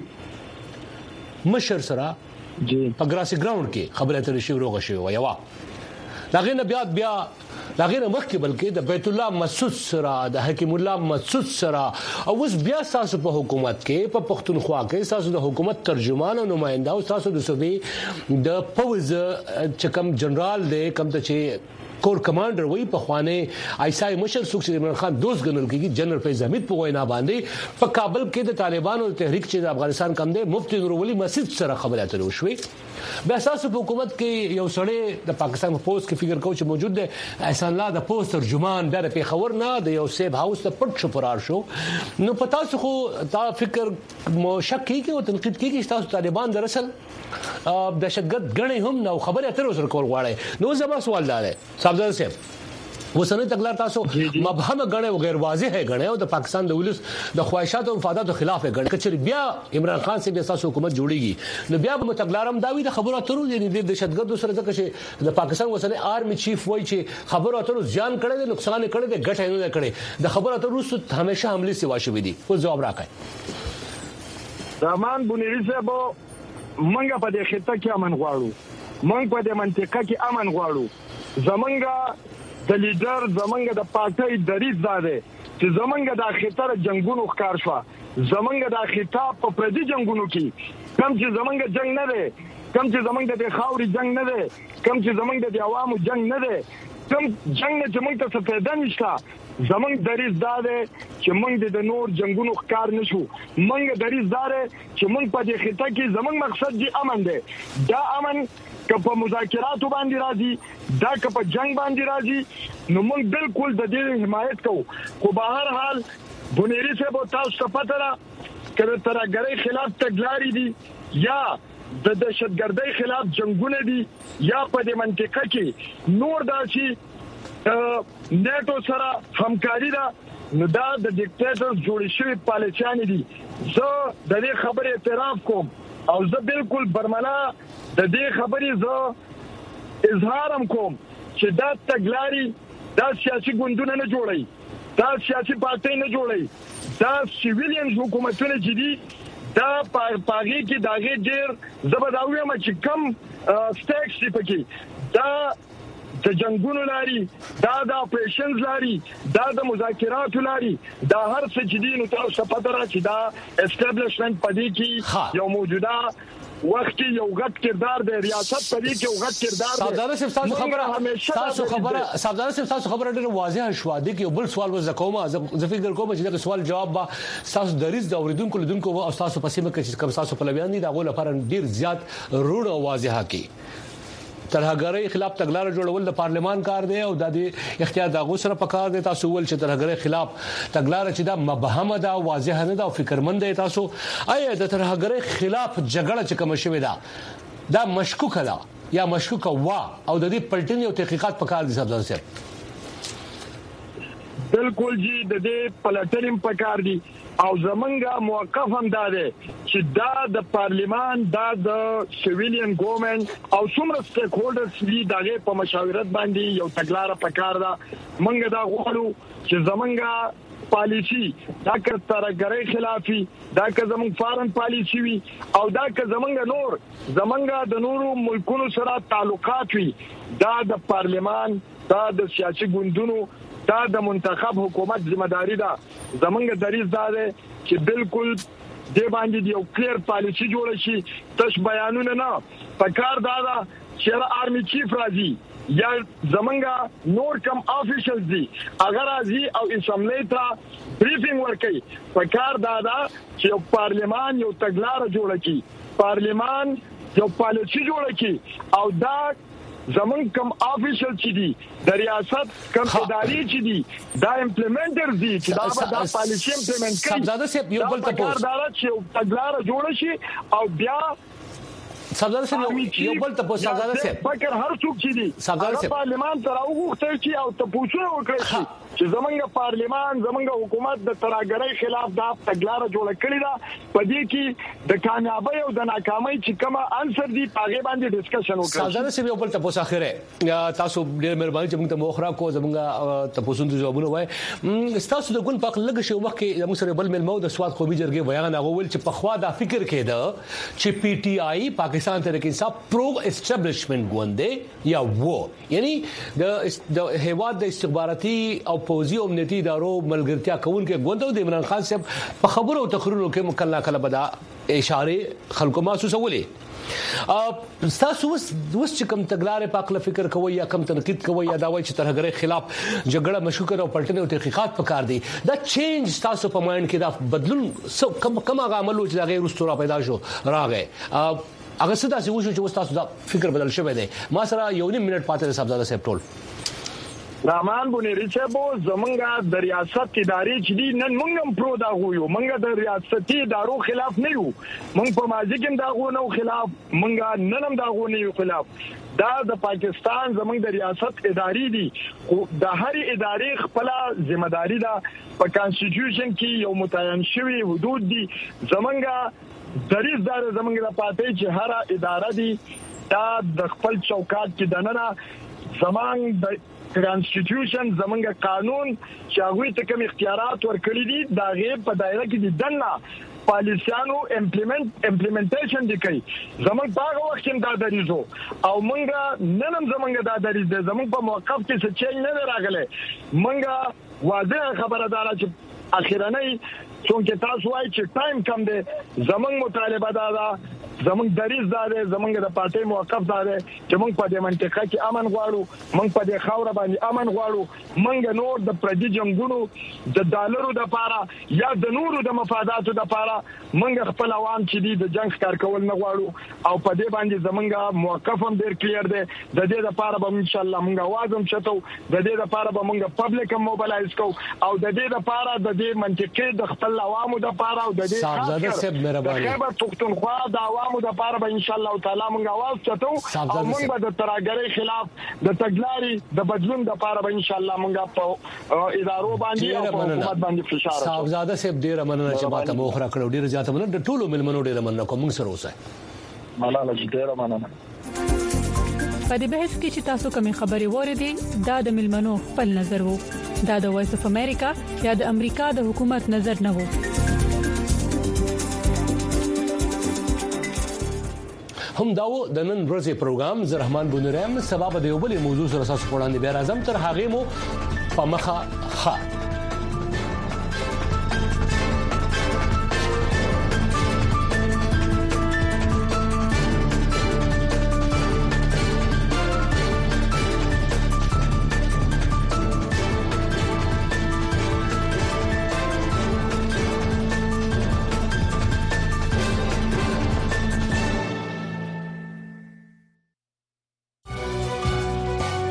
مشر سره په ګراسي ګراوند کې خبره اترې شو روغه شو ویوا دغه نه بیا بیا دغه مخکې بلکې د بیت الله مسعود سره د حکیم الله مسعود سره او اوس بیا تاسو په حکومت کې په پښتونخوا کې تاسو د حکومت ترجمان او نمائنده او تاسو د صوبې د پوز چکم جنرال دی کم ته چې کور کمانډر وای په خوانه ایسای مشر سوک چې عمران خان دوست ګڼل کیږي جنرال فیض حمید په وینا باندې په کابل کې د طالبانو تحریک چې د افغانستان کم دی مفتی نور ولی مسجد سره خبرې اترې وشوي به اساس په حکومت کې یو سړی د پاکستان په پوسټ کې فکر کوي چې موجود دی احسان الله د پوسټ ترجمان د پیښور نه د یو سیب هاوس ته پټ شو فرار شو نو پتا څه خو دا فکر مو شک کیږي او تنقید کیږي چې تاسو طالبان در اصل دهشتګرد غني هم نو خبرې اترې سره کول غواړي نو زما سوال دا دی صاحبزاده صاحب وسنه تګلار تاسو مبهم غنه او غیر واضح غنه او د پاکستان د ولس د خواهشات او مفادات خلاف غنه کچې بیا عمران خان سي بیا تاسو حکومت جوړیږي نو بیا به تګلارم داوی د خبرو اترو د دهشتګرد سره ځکه چې د پاکستان وسنه آرمي چیف وای چې خبرو اترو ځان کړي د نقصان کړي د ګټه نه کړي د خبرو اترو همیشه حمله سی واشه دي خو جواب راکړي رحمان بونیری صاحب منګه په دې خطه کې امن غواړو منګ په دې منطقه کې امن غواړو زمونږه د لیډر زمونږ د پارټي دریز زاده چې زمونږ د خطر جنگونو ښکار شو زمونږ د خطاب په پردي جنگونو کې کم چې زمونږ جنگ نه ده کم چې زمونږ د خاوري جنگ نه ده کم چې زمونږ د عوامو جنگ نه ده کم جنگ نه چې موږ ته څه پیدا نشته زمونږ دریز داده چې موږ د نور جنگونو ښکار نشو موږ دریز داده چې موږ په دې خطه کې زمونږ مقصد دی امن دی دا امن که په مذاکراتو باندې راځي دا که په جنگ باندې راځي نو موږ بالکل د دې حمایت کوو خو به هر حال بونیری صاحب تاسو ته پته ده کله ترهګرۍ خلاف تګلارې دي یا د دهشتګردۍ خلاف جنگونه دي یا په دې منطقه کې نور داسي نیټو سره همکاري ده نو دا د ډیکټیټر جوړ شوی پالیسیان دي. زه د دې خبرې اعتراف کوم او زه بالکل برملا د دې خبرې زه اظهار هم کوم چې دا تګلاري دا سیاسي ګوندونه نه جوړي، دا سیاسي پارټي نه جوړي، دا سیویلین حکومتونه چې دي دا پاغي کې داغه ډیر زبرداوی ما چې کم سټیکس دی پکې دا د جنگونو لاري، دا د اپریشنز لاري، دا د مذاکراتو لاري، دا هر څه چې دي نو تاسو په پدره چې دا اسټابلیشمنت پدې کې یو موجوده وخت یو غټ کردار دی، ریاست پدې کې یو غټ کردار دی. سردار صاحب تاسو خبره تاسو خبره سردار صاحب تاسو خبره ډېر واضح شو دي کې بل سوال وز کوم زه فکر کوم چې دا سوال جواب با تاسو دریز د اوریدونکو لیدونکو او تاسو په سیمه کې چې کوم تاسو په بیان دي دا غو لپاره ډېر زیات روړ او واضحه کی ترهګرۍ خلاف تګلارې جوړول د پارلمان کار دی او د اختیار د غوسره په کار دی. تاسو ول چې ترهګرۍ خلاف تګلارې چې دا مبهمه ده واضح نه ده او فکرمند دی. تاسو آیا د ترهګرۍ خلاف جګړه چې کوم شوی دا دا مشکوک ده یا مشکوک وا او د دې پلټنې او تحقیقات په کار دي سردار صاحب؟ بالکل جی د دې پلټنې په کار دي او زمونږه موقف هم داده چې دا د پارلیمان دا د سیویلین ګورنمنت او څومره سټیک هولډرز دي دغه په مشاورت باندې یو تګلارې پکار ده. مونږ دا غواړو چې زمونږه پالیسی دا که ترهګرۍ خلافي، دا که زمونږ فارن پالیسی وي او دا که زمونږ نور زمونږ د نورو ملکونو سره تعلقات وي، دا د پارلیمان دا د سیاسي ګوندونو دا د منتخب حکومت ذمہداري ده. زمونږ دریځ دا ده چې بالکل د باندې یو کلیر پالیسی جوړ شي، تش بیانونه نه پکار دا ده چې آرمي چیف راځي یا زمونږ نور کم افیشلز دي اگر راځي او اسمبلی ته بریفینګ ورکړي. پکار دا ده چې یو پارلیمان یو تګلارې جوړ کړي، پارلیمان یو پالیسی جوړ کړي او دا زمون کم افیشل چې دي د ریاست کم اداري چې دي دا امپلیمنټر دي چې دا دا پالیسی امپلیمنټ کوي. سردار صاحب یو بل تاسو دا چې تګلارې جوړ شي او بیا سردار صاحب یو بل تاسو سردار صاحب فکر هر څوک چې دي سردار صاحب پارلیمان تر وغوښتل چې او تاسو وکړئ چې زمونږ پارلیمان زمونږ حکومت د ترهګرۍ خلاف دا تګلارې جوړ کړې ده، په دې کې د کامیابی او د ناکامۍ چې کومه انصر دي هغه باندې ډسکشن وکړو. سردار صاحب یو بل تاسو اخره تاسو ډېر مهرباني چې موږ ته مخرا کو زمونږ تاسو د جوابونه وای تاسو د ګون پاک لګ شو وخت کې موږ سره بل ملمو د سواد قومي جرګې بیان غوول چې په خوا دا فکر کېده چې پی ټی آی پاکستان تحریک انصاف پرو اسټابلیشمنت ګوندې یا وو یعنی د هیواد د استخباراتي او پوزي او امنیتي ادارو ملګرتیا کوونکې ګوندو د عمران خان صاحب په خبرو او تقریرونو کې مکلنا کله بدا اشاره خلکو محسوسولې. تاسو وس وس چې کوم تګلارې په خپل فکر کوي یا کوم تنقید کوي یا دا وایي چې ترهګرۍ خلاف جګړه مشکوک او پلټنې او تحقیقات پکار دي، دا چینج تاسو په مایند کې دا بدلون کم کم عملو چې دا غیر استورا پیدا شو راغې هغه څه تاسو وشو چې تاسو دا فکر بدل شوی دی؟ ما سره یو نیم منټ پاتې سبزاده صاحب ټول رامان بونیری صاحب زمونږه د ریاست ادارې چې دي نن موږ هم پرو دا غویو، موږ د ریاستي ادارو خلاف نه یو، موږ په ماضي کې دا غو نه خلاف، موږ نن هم دا غو نه یو خلاف. دا د پاکستان زمونږ د ریاست ادارې دي، د هر ادارې خپل ځمېداري ده، په کانسټیټیوشن کې یو متعین شوی حدود دي. زمونږه دریز دار زمونږ د پاتې چې هر اداره دي دا د خپل چوکاټ کې دننه زمونږ د کانسټیټیوشن زمونږ قانون چې هغه ته کوم اختیارات ورکړي دي دا غیر په دایره کې دي دنه پالیسیانو امپلیمنٹ امپلیمنټیشن دي کوي. زمونږ په وخت کې دا دریزو او مونږ نن هم زمونږ دا دریز دي، زمونږ په موقف کې څه چینج نه راغله. مونږ واضح خبره ده چې اخیرنۍ څنګه تاسو وایي چې ټایم کم دی، زمونږ مطالبه ده زمونږ دریز ده زمونږ د پارټي موقف ده چې مونږ په دې منطقه کې امن غواړو، مونږ په دې خاور باندې امن غواړو، مونږ نور د پردي جنگونو د ډالرو د پاره یا د نورو د مفاداتو د پاره مونږ خپل عوام چې دي د جنگ ښکار کول نه غواړو او په دې باندې زمونږ موقف هم ډیر کلیر دی. د دې لپاره به ان شاء الله مونږ आवाज هم چتو، د دې لپاره به مونږ پبلک هم موبلایز کو او د دې لپاره د دې منطقې د خپل عوامو د پاره او د دې صاحب مهرباني خیبر پختونخوا د عوام عوامو د پاره به ان شاء الله تعالی موږ आवाज چتو او موږ به د ترهګرۍ خلاف د تګلاري د بدلون د پاره به ان شاء الله موږ په ادارو باندې او حکومت باندې فشار راوړو. صاحبزاده صاحب ډیر مننه چې ماته مو خره کړو، ډیر زیاته مننه د ټولو ملمنو ډیر مننه کوم موږ سره اوسه. مننه ډیر مننه. په دې بحث کې چې تاسو کومې خبرې وریدي دا د ملمنو خپل نظر وو، دا د وایس اف امریکا یا د امریکا د حکومت نظر نه وو. هم داو د نن ورځې پروګرام زه رحمان بونریم سبب د یو بل موضوع سره تاسو وړاندې بیا راځم، تر هغه مو په مخه ښه